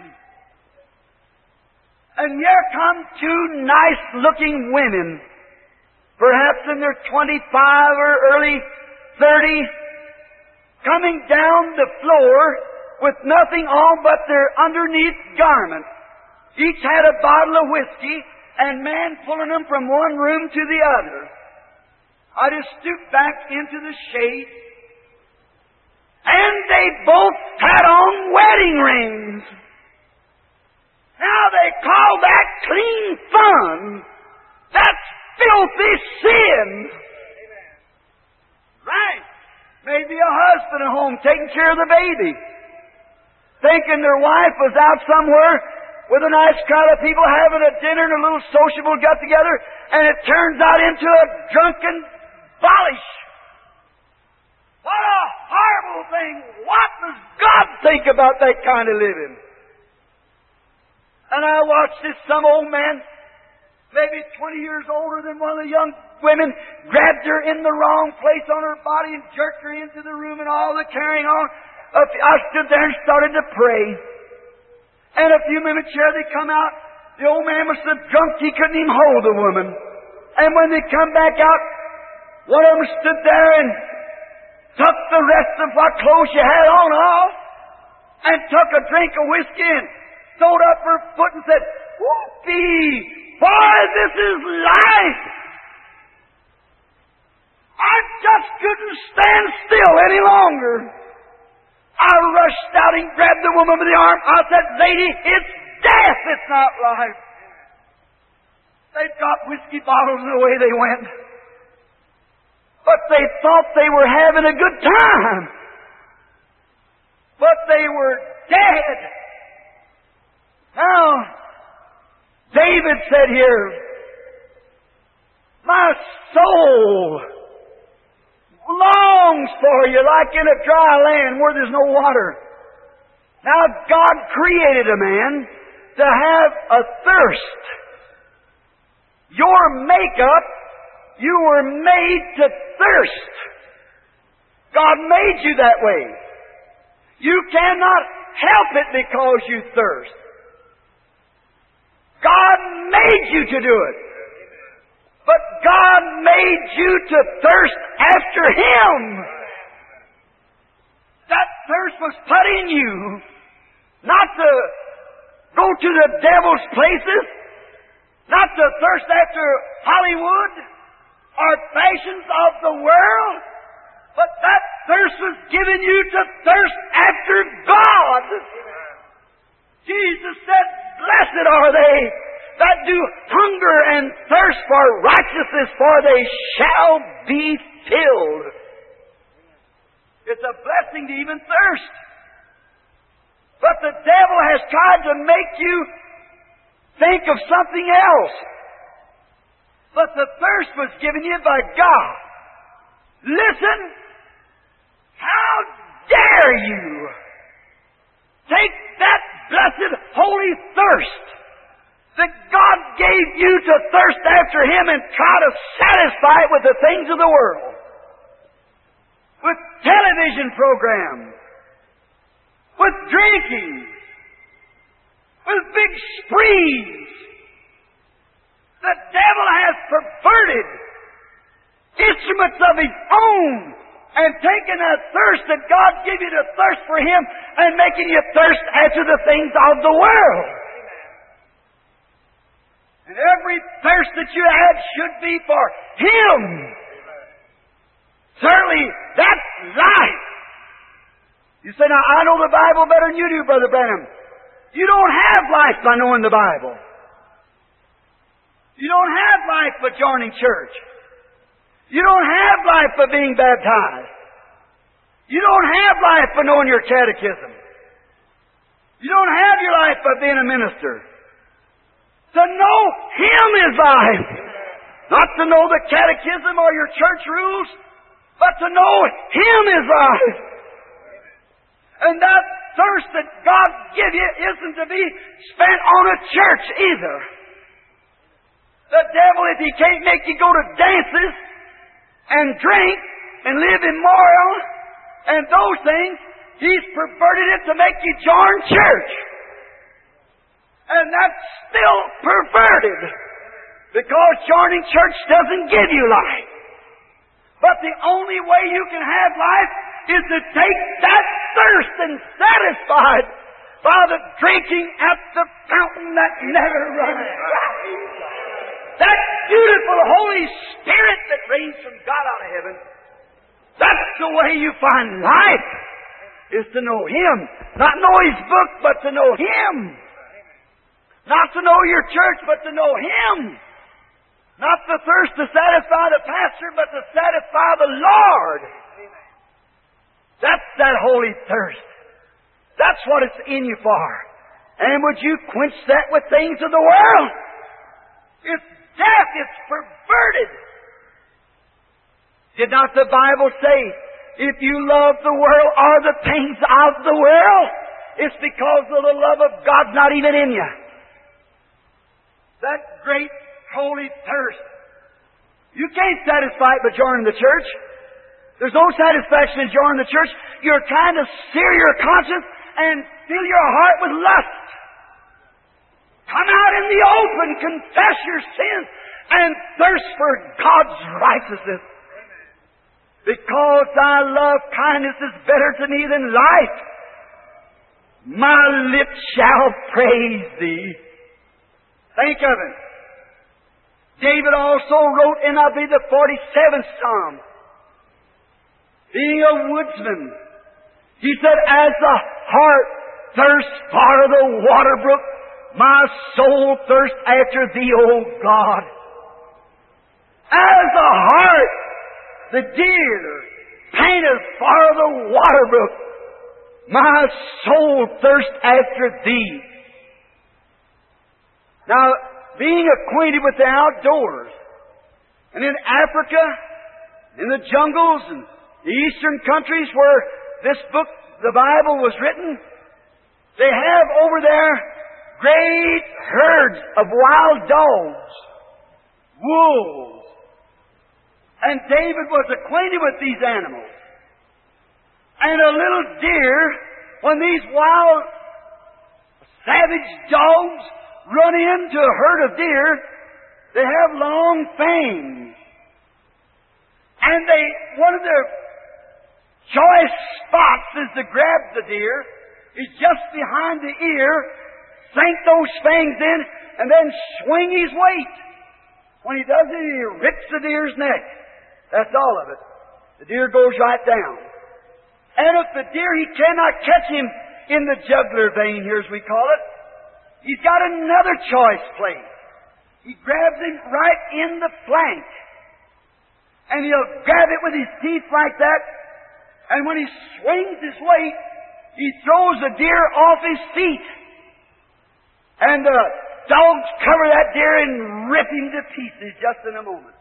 And here come two nice-looking women, perhaps in their 25 or early 30s, coming down the floor with nothing on but their underneath garments. Each had a bottle of whiskey, and man pulling them from one room to the other. I just stooped back into the shade, and they both had on wedding rings. Now they call that clean fun. That's filthy sin. Right. Maybe a husband at home taking care of the baby, thinking their wife was out somewhere with a nice crowd of people having a dinner and a little sociable get-together, and it turns out into a drunken bolish. What a horrible thing! What does God think about that kind of living? And I watched this some old man, maybe 20 years older than one of the young women, grabbed her in the wrong place on her body and jerked her into the room and all the carrying on. I stood there and started to pray. And a few minutes later they come out. The old man was so drunk he couldn't even hold the woman. And when they come back out, one of them stood there and took the rest of what clothes she had on off and took a drink of whiskey and throwed up her foot and said, "Whoopee! Boy, this is life!" I just couldn't stand still any longer. I rushed out and grabbed the woman by the arm. I said, "Lady, it's death, it's not life." They dropped whiskey bottles and away they went. But they thought they were having a good time. But they were dead. Now, David said here, "My soul longs for you like in a dry land where there's no water. Now God created a man to have a thirst. Your makeup, you were made to thirst. God made you that way. You cannot help it because you thirst. God made you to do it. But God made you to thirst after Him. That thirst was put in you, not to go to the devil's places, not to thirst after Hollywood or fashions of the world, but that thirst was given you to thirst after God. Jesus said, "Blessed are they that do hunger and thirst for righteousness, for they shall be filled." It's a blessing to even thirst. But the devil has tried to make you think of something else. But the thirst was given you by God. Listen, how dare you take that blessed holy thirst that God gave you to thirst after Him and try to satisfy it with the things of the world, with television programs, with drinking, with big sprees. The devil has perverted instruments of his own and taken that thirst that God gave you to thirst for Him and making you thirst after the things of the world. And every thirst that you have should be for Him. Certainly, that's life. You say, "Now, I know the Bible better than you do, Brother Branham." You don't have life by knowing the Bible. You don't have life by joining church. You don't have life by being baptized. You don't have life by knowing your catechism. You don't have your life by being a minister. To know Him is life. Not to know the catechism or your church rules, but to know Him is life. And that thirst that God gives you isn't to be spent on a church either. The devil, if he can't make you go to dances and drink and live immoral and those things, he's perverted it to make you join church. And that's still perverted, because joining church doesn't give you life. But the only way you can have life is to take that thirst and satisfy it by the drinking at the fountain that never runs dry. That beautiful Holy Spirit that rains from God out of heaven. That's the way you find life, is to know Him. Not know His book, but to know Him. Not to know your church, but to know Him. Not the thirst to satisfy the pastor, but to satisfy the Lord. That's that holy thirst. That's what it's in you for. And would you quench that with things of the world? It's death. It's perverted. Did not the Bible say, if you love the world or the things of the world, it's because of the love of God's not even in you. That great holy thirst. You can't satisfy it by joining the church. There's no satisfaction in joining the church. You're trying to sear your conscience and fill your heart with lust. Come out in the open, confess your sins, and thirst for God's righteousness. Because thy love kindness is better to me than life, my lips shall praise thee. Think of it. David also wrote in, I believe, the 47th Psalm, being a woodsman, he said, as the heart thirsts for the water brook, my soul thirsts after thee, O God. As the heart, the deer, panteth for the water brook, my soul thirsts after thee. Now, being acquainted with the outdoors, and in Africa, in the jungles, and The eastern countries where this book, the Bible, was written, they have over there great herds of wild dogs, wolves. And David was acquainted with these animals. And a little deer, when these wild, savage dogs run into a herd of deer, they have long fangs. And one of their choice spots is to grab the deer, is just behind the ear, sink those fangs in, and then swing his weight. When he does it, he rips the deer's neck. That's all of it. The deer goes right down. And if the deer, he cannot catch him in the jugular vein, here as we call it, he's got another choice place. He grabs him right in the flank. And he'll grab it with his teeth like that. And when he swings his weight, he throws the deer off his feet. And the dogs cover that deer and rip him to pieces just in a moment.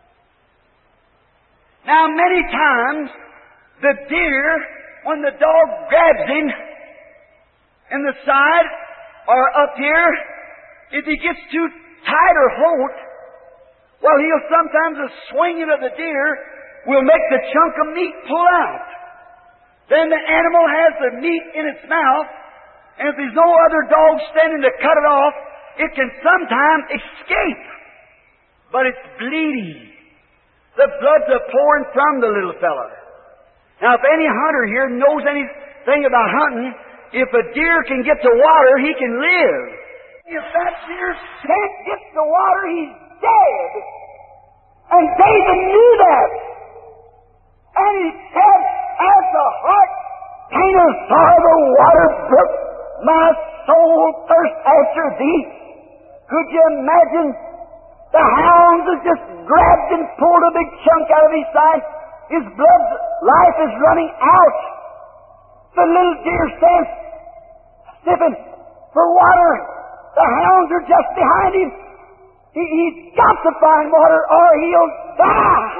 Now, many times, the deer, when the dog grabs him in the side or up here, if he gets too tight or hold, well, he'll sometimes the swinging of the deer will make the chunk of meat pull out. Then the animal has the meat in its mouth, and if there's no other dog standing to cut it off, it can sometimes escape. But it's bleeding. The blood's pouring from the little fella. Now, if any hunter here knows anything about hunting, if a deer can get to water, he can live. If that deer can't get to water, he's dead. And David knew that. And he said, as the hart painteth for the water brook, my soul thirsts after thee. Could you imagine? The hounds have just grabbed and pulled a big chunk out of his side. His blood life is running out. The little deer stands sniffing for water. The hounds are just behind him. He's got to find water or he'll die.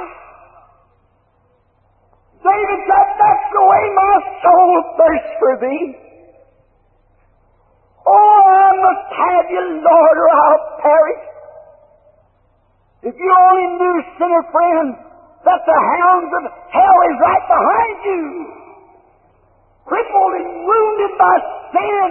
David said, that's the way my soul thirsts for thee. Oh, I must have you, Lord, or I'll perish. If you only knew, sinner friend, that the hounds of hell is right behind you, crippled and wounded by sin,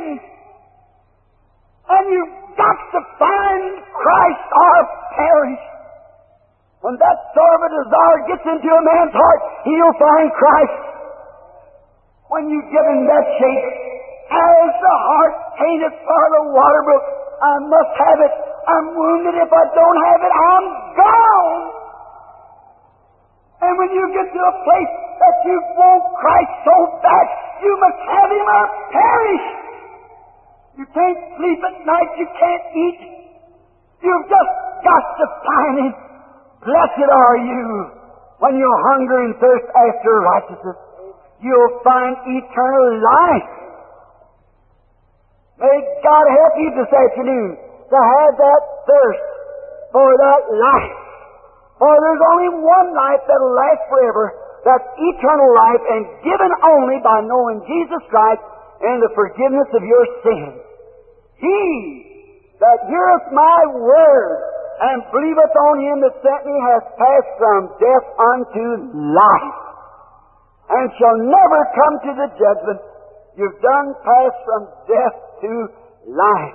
and you've got to find Christ or perish. When that sort of a desire gets into a man's heart, he'll find Christ. When you give him that shape, as the heart painteth for the water brook, I must have it. I'm wounded. If I don't have it, I'm gone. And when you get to a place that you want Christ so bad, you must have him or perish. You can't sleep at night. You can't eat. You've just got to find him. Blessed are you when you hunger and thirst after righteousness. You'll find eternal life. May God help you this afternoon to have that thirst for that life. For there's only one life that'll last forever. That's eternal life, and given only by knowing Jesus Christ and the forgiveness of your sins. He that heareth my word and believeth on him that sent me hath passed from death unto life, and shall never come to the judgment. You've done passed from death to life.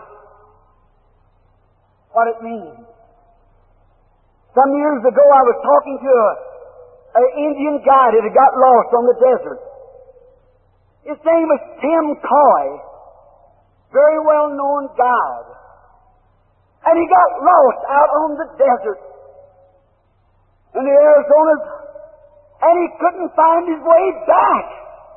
What it means. Some years ago I was talking to an Indian guide that had got lost on the desert. His name was Tim Coy, very well-known guide. And he got lost out on the desert in the Arizonas, and he couldn't find his way back.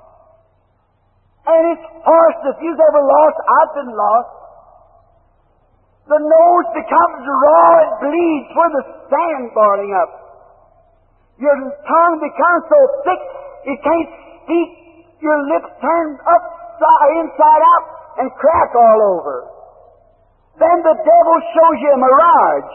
And his horse, if you've ever lost, I've been lost. The nose becomes raw, it bleeds where the sand boiling up. Your tongue becomes so thick you can't speak. Your lips turn inside out and crack all over. Then the devil shows you a mirage.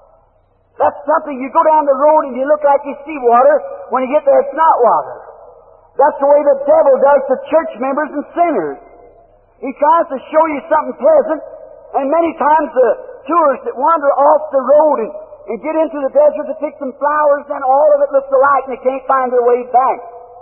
That's something, you go down the road and you look like you see water. When you get there, it's not water. That's the way the devil does to church members and sinners. He tries to show you something pleasant, and many times the tourists that wander off the road and get into the desert to pick some flowers, then all of it looks alike and they can't find their way back.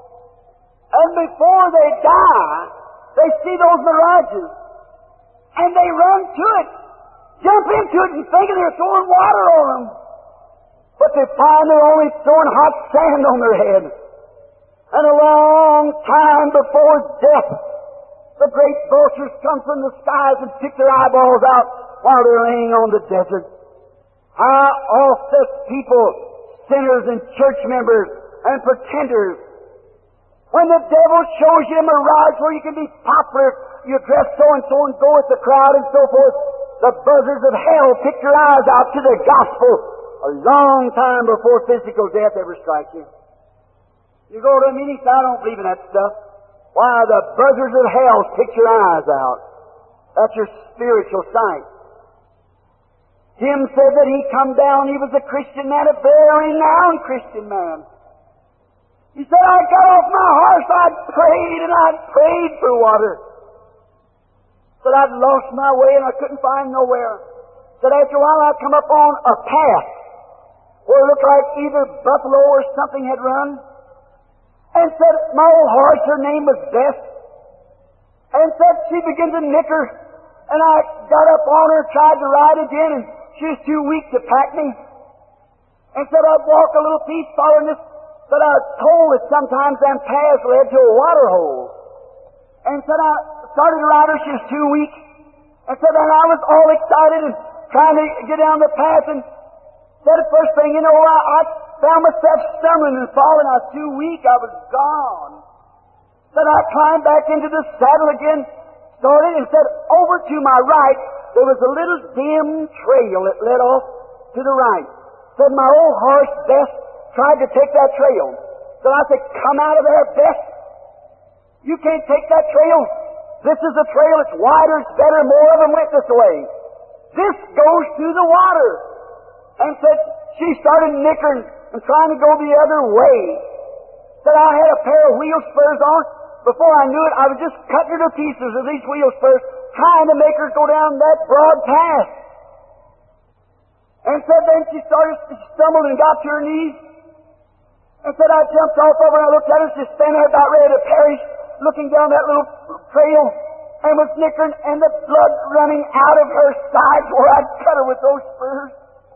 And before they die, they see those mirages, and they run to it, jump into it, and thinking they're throwing water on them. But they find they're only throwing hot sand on their head. And a long time before death, the great vultures come from the skies and pick their eyeballs out while they're laying on the desert. How oft does people, sinners and church members and pretenders, when the devil shows you a mirage where you can be popular, you dress so-and-so and go with the crowd and so forth, the buzzards of hell pick your eyes out to the gospel a long time before physical death ever strikes you. You go to a meeting, I don't believe in that stuff. Why, the buzzards of hell pick your eyes out. That's your spiritual sight. Tim said that he come down, he was a Christian man, a very renowned Christian man. He said, I got off my horse, I'd prayed for water. Said I'd lost my way and I couldn't find nowhere. Said after a while I'd come up on a path where it looked like either buffalo or something had run. And said, my old horse, her name was Beth. And said she began to nicker. And I got up on her, tried to ride again, and she was too weak to pack me. And said I'd walk a little piece following this. Said I was told that sometimes them paths led to a water hole. And said I started to ride her, she was too weak. And said then I was all excited and trying to get down the path. And said the first thing you know, I found myself stumbling and falling. I was too weak. I was gone. Said I climbed back into the saddle again, started, and said over to my right, there was a little dim trail that led off to the right. Said my old horse, Beth, tried to take that trail. So I said, come out of there, Beth. You can't take that trail. This is a trail. It's wider, it's better. More of them went this way. This goes through the water. And said, she started nickering and trying to go the other way. Said I had a pair of wheel spurs on. Before I knew it, I was just cutting her to pieces with these wheel spurs, trying to make her go down that broad path. And said then she stumbled and got to her knees. And said I jumped off over and I looked at her, she's standing there about ready to perish, looking down that little trail, and was nickering, and the blood running out of her sides where I'd cut her with those spurs.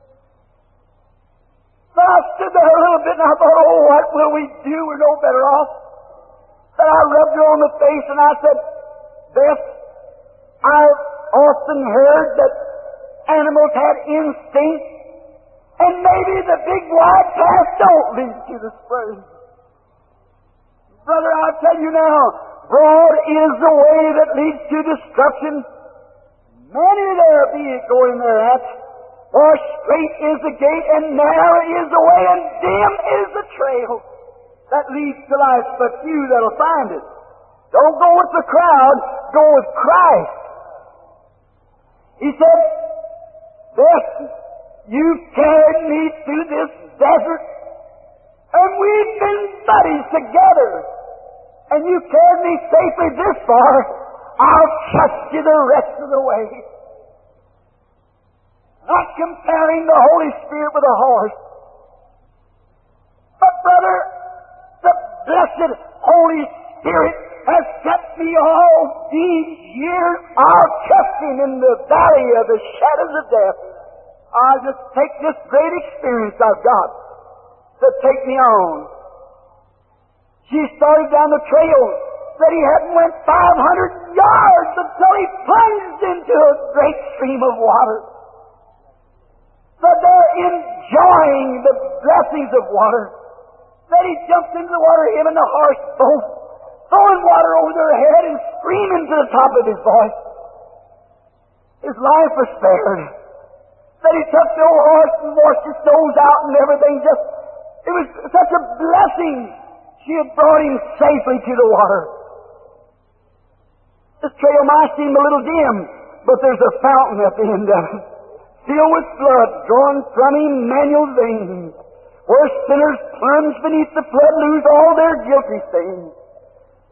So I stood there a little bit and I thought, oh, what will we do? We're no better off. Then I rubbed her on the face and I said, Beth, I've often heard that animals had instinct, and maybe the big wide path don't lead to the spring. Brother, I'll tell you now, broad is the way that leads to destruction. Many there be going thereat. For straight is the gate, and narrow is the way, and dim is the trail that leads to life, but few that'll find it. Don't go with the crowd, go with Christ. He said, Beth, you've carried me through this desert, and we've been buddies together, and you carried me safely this far. I'll trust you the rest of the way. Not comparing the Holy Spirit with a horse. But, brother, the blessed Holy Spirit has kept me all these years. I'll trust Him in the valley of the shadows of death. I'll just take this great experience I've got to take me on. She started down the trail, said he hadn't went 500 yards until he plunged into a great stream of water. Said they're enjoying the blessings of water. Said he jumped into the water, him and the horse both, throwing water over their head and screaming to the top of his voice. His life was spared. Said he took the old horse and washed his nose out and everything. It was such a blessing. She had brought him safely to the water. This trail might seem a little dim, but there's a fountain at the end of it, filled with blood drawn from Emmanuel's veins, where sinners plunge beneath the flood lose all their guilty stains.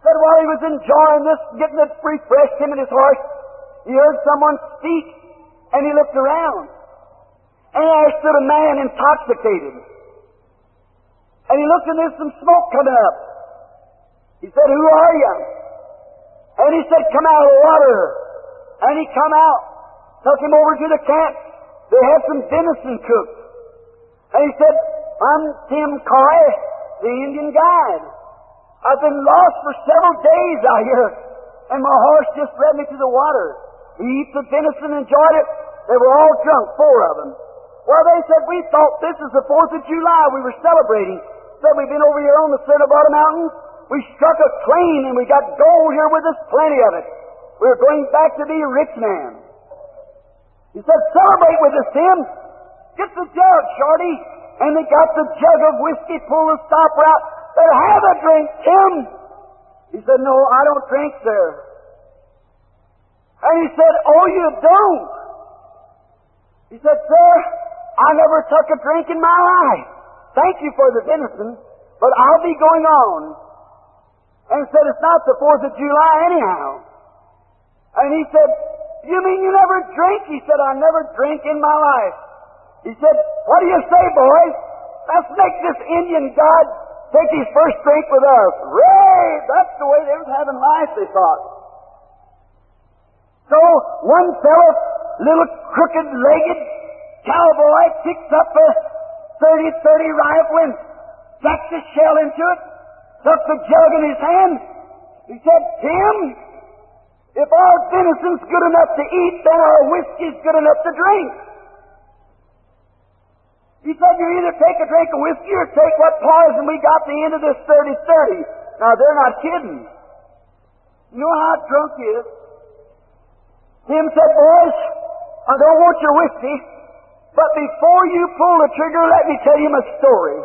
Said while he was enjoying this, getting it refreshed, him and his horse, he heard someone speak, and he looked around. And there stood a man intoxicated. And he looked and there's some smoke coming up. He said, "Who are you?" And he said, "Come out of the water." And he come out, took him over to the camp. They had some venison cooked. And he said, "I'm Tim Coy, the Indian guide. I've been lost for several days out here, and my horse just led me to the water." He eats the venison, enjoyed it. They were all drunk, 4 of them. Well, they said, "We thought this is the 4th of July. We were celebrating. Said, we've been over here on the Santa Barbara Mountains. We struck a claim, and we got gold here with us, plenty of it. We're going back to be a rich man." He said, "Celebrate with us, Tim. Get the jug, Shorty." And they got the jug of whiskey, pulled the stopper out. Said, "Have a drink, Tim." He said, "No, I don't drink, sir." And he said, "Oh, you don't?" He said, "Sir, I never took a drink in my life. Thank you for the venison, but I'll be going on." And said, "It's not the 4th of July anyhow." And he said, "You mean you never drink?" He said, "I never drink in my life." He said, "What do you say, boys? Let's make this Indian god take his first drink with us." Ray! That's the way they was having life, they thought. So one fellow, little crooked-legged cowboy, picked up a 30-30 rifle and jacked a shell into it, took the jug in his hand. He said, "Tim, if our venison's good enough to eat, then our whiskey's good enough to drink." He said, "You either take a drink of whiskey or take what poison we got at the end of this 30-30. Now, they're not kidding. You know how drunk he is. Tim said, "Boys, I don't want your whiskey, but before you pull the trigger, let me tell you my story."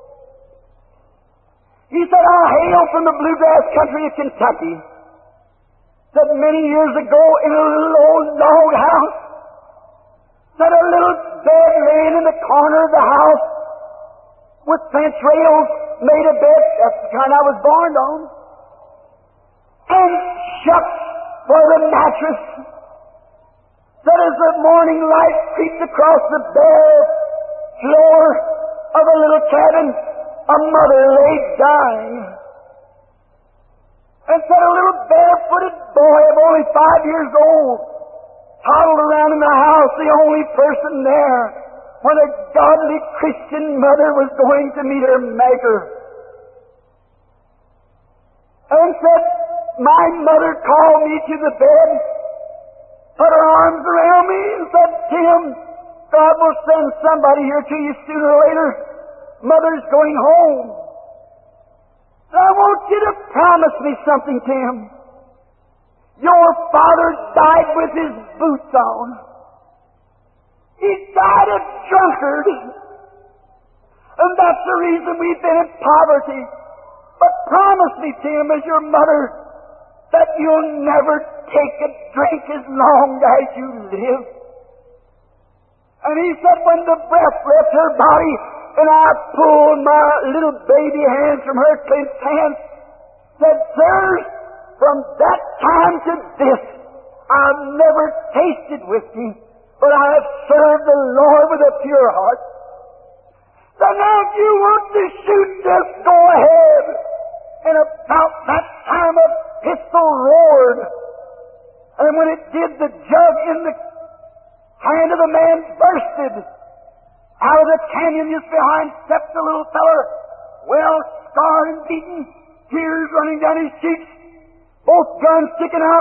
He said, "I hail from the bluegrass country of Kentucky. Said many years ago in a little old log house, said a little bed laying in the corner of the house with fence rails made a bed." That's the kind I was born on. "And shucks for the mattress. Said as the morning light creeps across the bare floor of a little cabin, a mother lay dying. And said a little barefooted boy of only 5 years old toddled around in the house, the only person there, when a godly Christian mother was going to meet her Maker. And said, my mother called me to the bed, put her arms around me, and said, Tim, God will send somebody here to you sooner or later. Mother's going home. I want you to promise me something, Tim. Your father died with his boots on. He died a drunkard. And that's the reason we've been in poverty. But promise me, Tim, as your mother, that you'll never take a drink as long as you live." And he said, when the breath left her body, and I pulled my little baby hands from her clenched hands, said, "Sirs, from that time to this, I've never tasted whiskey, but I have served the Lord with a pure heart. So now if you want to shoot, just go ahead." And about that time a pistol roared. And when it did, the jug in the hand of the man bursted. Out of the canyon just behind stepped the little feller, well scarred and beaten, tears running down his cheeks, both guns sticking out.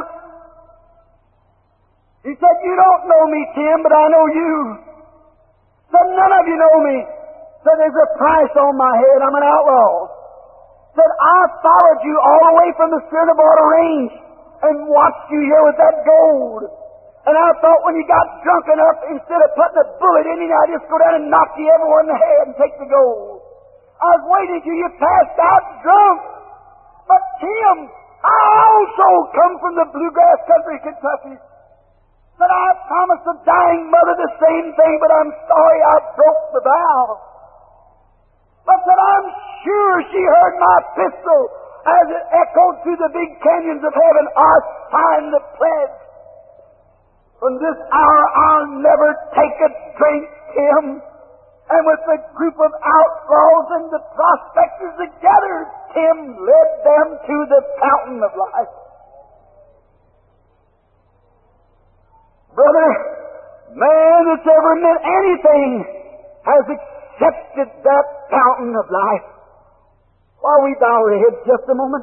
He said, "You don't know me, Tim, but I know you." Said, "None of you know me." Said, "There's a price on my head. I'm an outlaw." Said, "I followed you all the way from the Sierra Nevada range and watched you here with that gold. And I thought when you got drunk enough, instead of putting a bullet in you, I'd just go down and knock you everywhere in the head and take the gold. I was waiting till you passed out drunk. But Tim, I also come from the bluegrass country, Kentucky. Said, I promised the dying mother the same thing, but I'm sorry I broke the vow. But said, I'm sure she heard my pistol as it echoed through the big canyons of heaven, I sign the pledge. From this hour I'll never take a drink, Tim. And with a group of outlaws and the prospectors together, Tim led them to the fountain of life. Brother, man that's ever meant anything has accepted that fountain of life. While we bow our heads just a moment.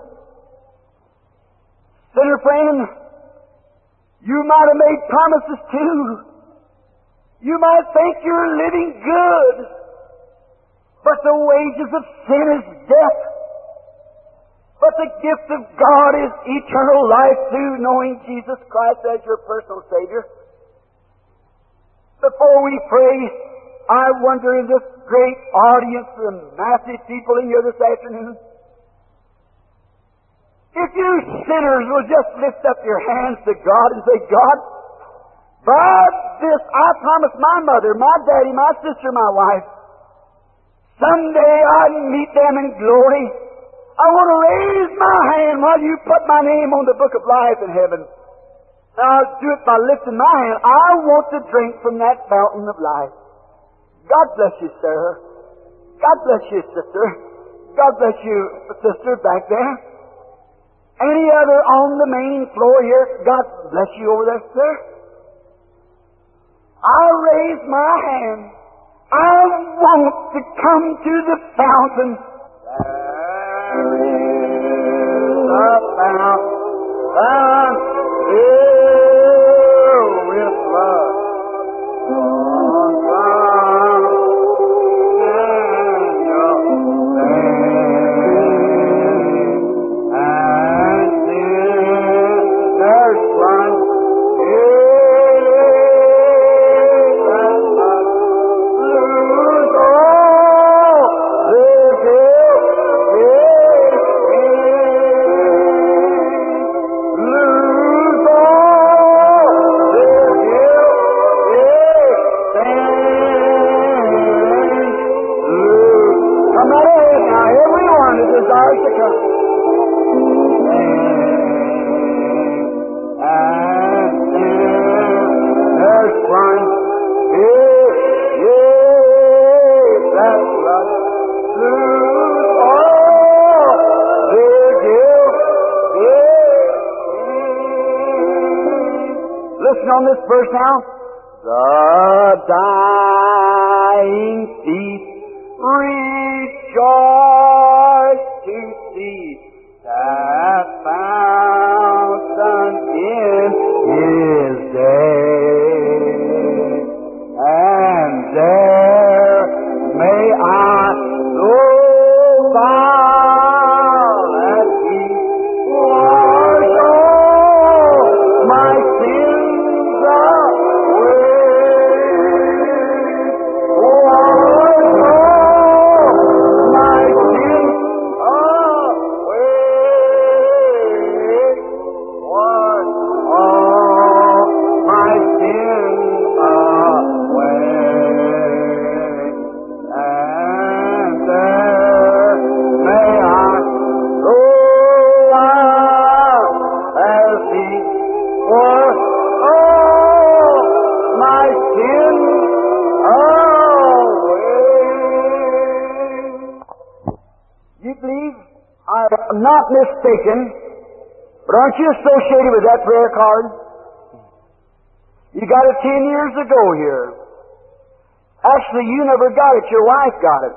Sinner friend, you might have made promises too. You might think you're living good, but the wages of sin is death. But the gift of God is eternal life through knowing Jesus Christ as your personal Savior. Before we pray, I wonder in this great audience of massive people in here this afternoon, if you sinners will just lift up your hands to God and say, God, by this I promise my mother, my daddy, my sister, my wife, someday I'll meet them in glory. I want to raise my hand while you put my name on the book of life in heaven. And I'll do it by lifting my hand. I want to drink from that fountain of life. God bless you, sir. God bless you, sister. God bless you, sister, back there. Any other on the main floor here? God bless you over there, sir. I'll raise my hand. I want to come to the fountain. There is a fountain filled with blood. On this verse now, the dying thief rejoice to see that fountain in his day, and there may I go while at peace wash all my sins. Not mistaken, but aren't you associated with that prayer card? You got it 10 years ago here. Actually, you never got it. Your wife got it.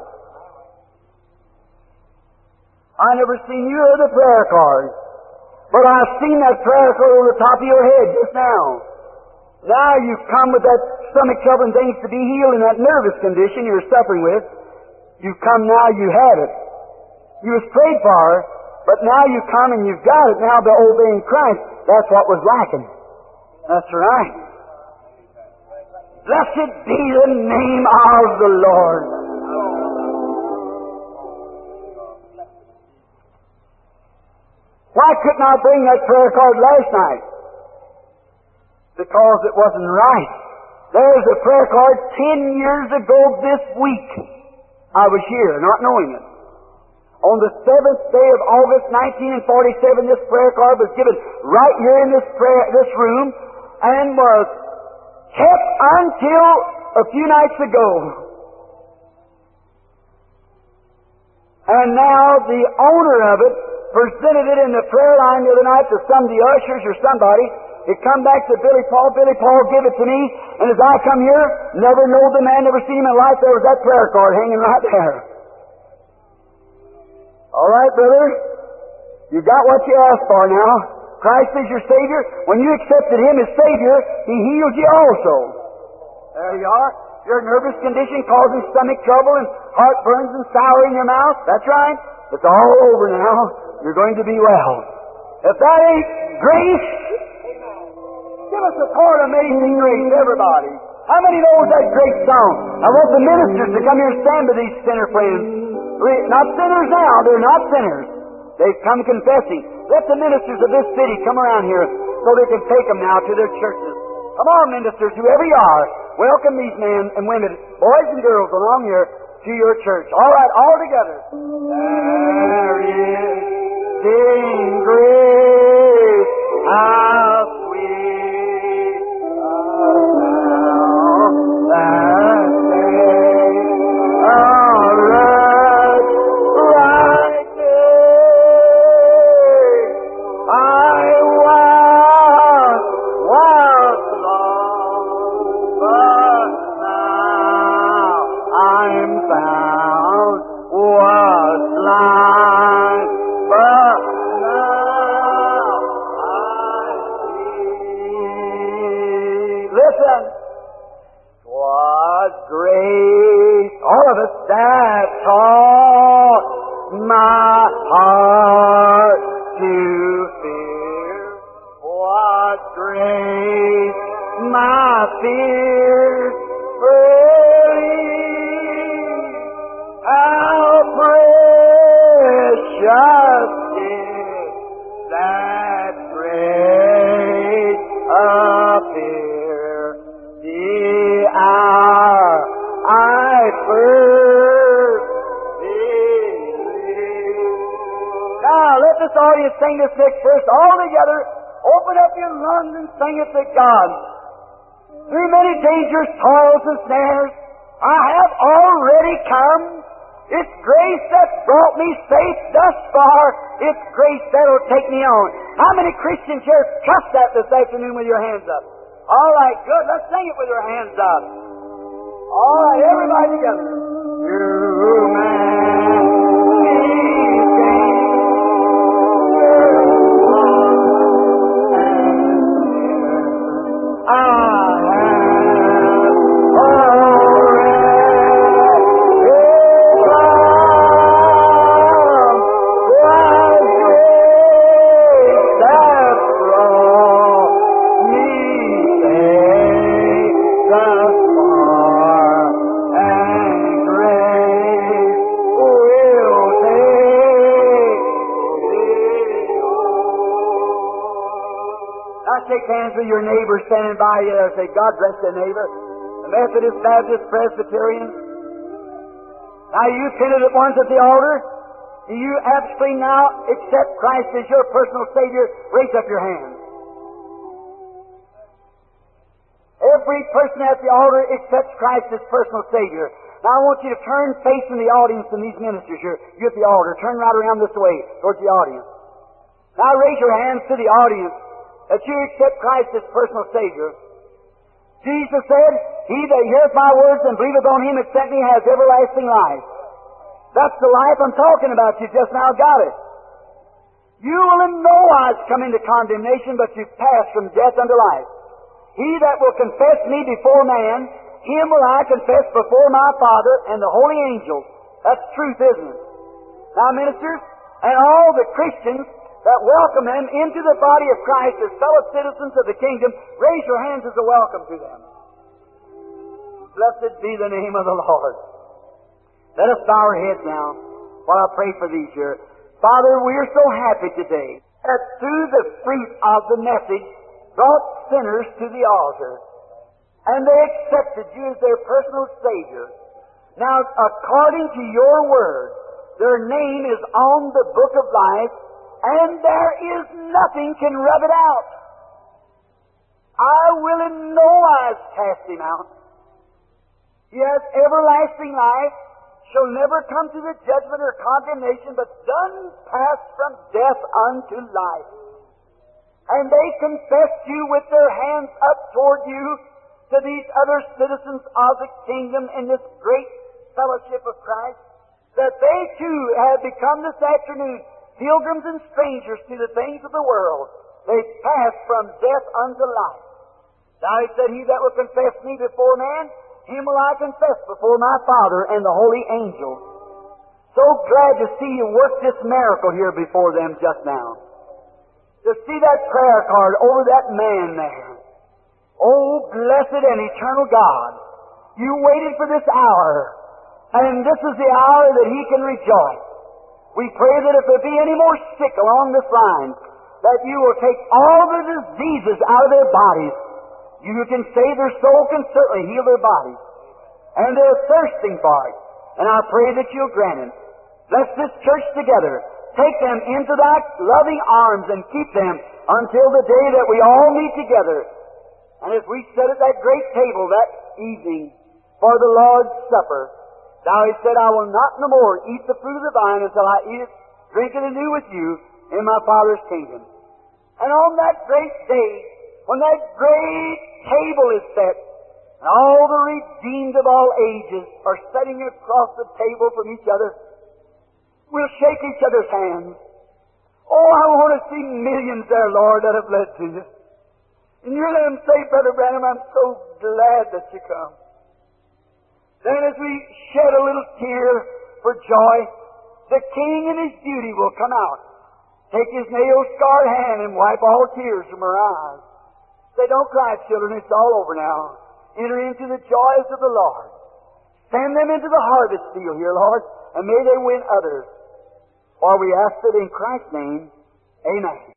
I never seen you or the prayer card, but I've seen that prayer card over the top of your head just now. Now you've come with that stomach trouble and things to be healed in that nervous condition you're suffering with. You've come now, you have it. You was prayed for, but now you come and you've got it now by obeying Christ. That's what was lacking. That's right. Blessed be the name of the Lord. Why couldn't I bring that prayer card last night? Because it wasn't right. There's a prayer card 10 years ago this week. I was here, not knowing it. On the 7th day of August, 1947, this prayer card was given right here in this room and was kept until a few nights ago. And now the owner of it presented it in the prayer line the other night to some of the ushers or somebody. It come back to Billy Paul. Billy Paul gave it to me, and as I come here, never knowed the man, never seen him in life, there was that prayer card hanging right there. All right, brother, you got what you asked for now. Christ is your Savior. When you accepted Him as Savior, He healed you also. There you are. Your nervous condition causing stomach trouble and heartburns and sour in your mouth. That's right. It's all over now. You're going to be well. If that ain't grace, give us a chord, Amazing Grace, everybody. How many knows that great song? I want the ministers to come here and stand to these sinner friends. Not sinners now, they're not sinners. They've come confessing. Let the ministers of this city come around here so they can take them now to their churches. Come on, ministers, whoever you are, welcome these men and women, boys and girls along here to your church. All right, all together. There is in grace, how sweet the sound that saved a wretch like me. I was lost, but now I'm found. Was blind, but now I see. Listen, 'twas grace, all of us, that taught my heart to fear. What grace my fears relieved. How precious is that great appear, the hour I first believed. Now let this audience sing this next verse all together. Open up your lungs and sing it to God. Through many dangers, toils, and snares, I have already come. It's grace that brought me safe thus far. It's grace that'll take me on. How many Christians here trust that this afternoon with your hands up? All right, good. Let's sing it with your hands up. All right, everybody together. You man, shake hands with your neighbor standing by you and say, God bless your neighbor. The Methodist, Baptist, Presbyterian. Now you attended at once at the altar. Do you absolutely now accept Christ as your personal Savior? Raise up your hand. Every person at the altar accepts Christ as personal Savior. Now I want you to turn facing the audience and these ministers here. You at the altar. Turn right around this way towards the audience. Now raise your hands to the audience that you accept Christ as personal Savior. Jesus said, He that heareth my words and believeth on Him that sent me has everlasting life. That's the life I'm talking about. You just now got it. You will in no wise come into condemnation, but you pass from death unto life. He that will confess me before man, him will I confess before my Father and the holy angels. That's truth, isn't it? Now, ministers, and all the Christians that welcome them into the body of Christ as fellow citizens of the kingdom, raise your hands as a welcome to them. Blessed be the name of the Lord. Let us bow our heads now while I pray for these here. Father, we are so happy today that through the fruit of the message brought sinners to the altar, and they accepted you as their personal Savior. Now, according to your word, Their name is on the book of life, and there is nothing can rub it out. I will in no wise cast him out. He has everlasting life, shall never come to the judgment or condemnation, but done pass from death unto life. And they confessed you with their hands up toward you to these other citizens of the kingdom in this great fellowship of Christ, that they too have become this afternoon pilgrims and strangers to the things of the world. They pass from death unto life. Now he said, he that will confess me before man, him will I confess before my Father and the holy angels. So glad to see you work this miracle here before them just now. To see that prayer card over that man there. Oh, blessed and eternal God, you waited for this hour, and this is the hour that he can rejoice. We pray that if there be any more sick along this line, that you will take all the diseases out of their bodies. You can save their soul, can certainly heal their bodies. And they're thirsting for it. And I pray that you'll grant it. Bless this church together. Take them into thy loving arms and keep them until the day that we all meet together. And as we sit at that great table that evening for the Lord's Supper, thou hast said, I will not no more eat the fruit of the vine until I eat it, drink it anew with you in my Father's kingdom. And on that great day, when that great table is set, and all the redeemed of all ages are sitting across the table from each other, we'll shake each other's hands. Oh, I want to see millions there, Lord, that have led to you. And you let them say, Brother Branham, I'm so glad that you come. Then as we shed a little tear for joy, the King in His beauty will come out, take His nail-scarred hand and wipe all tears from her eyes. Say, don't cry, children, it's all over now. Enter into the joys of the Lord. Send them into the harvest field here, Lord, and may they win others. For we ask it in Christ's name. Amen.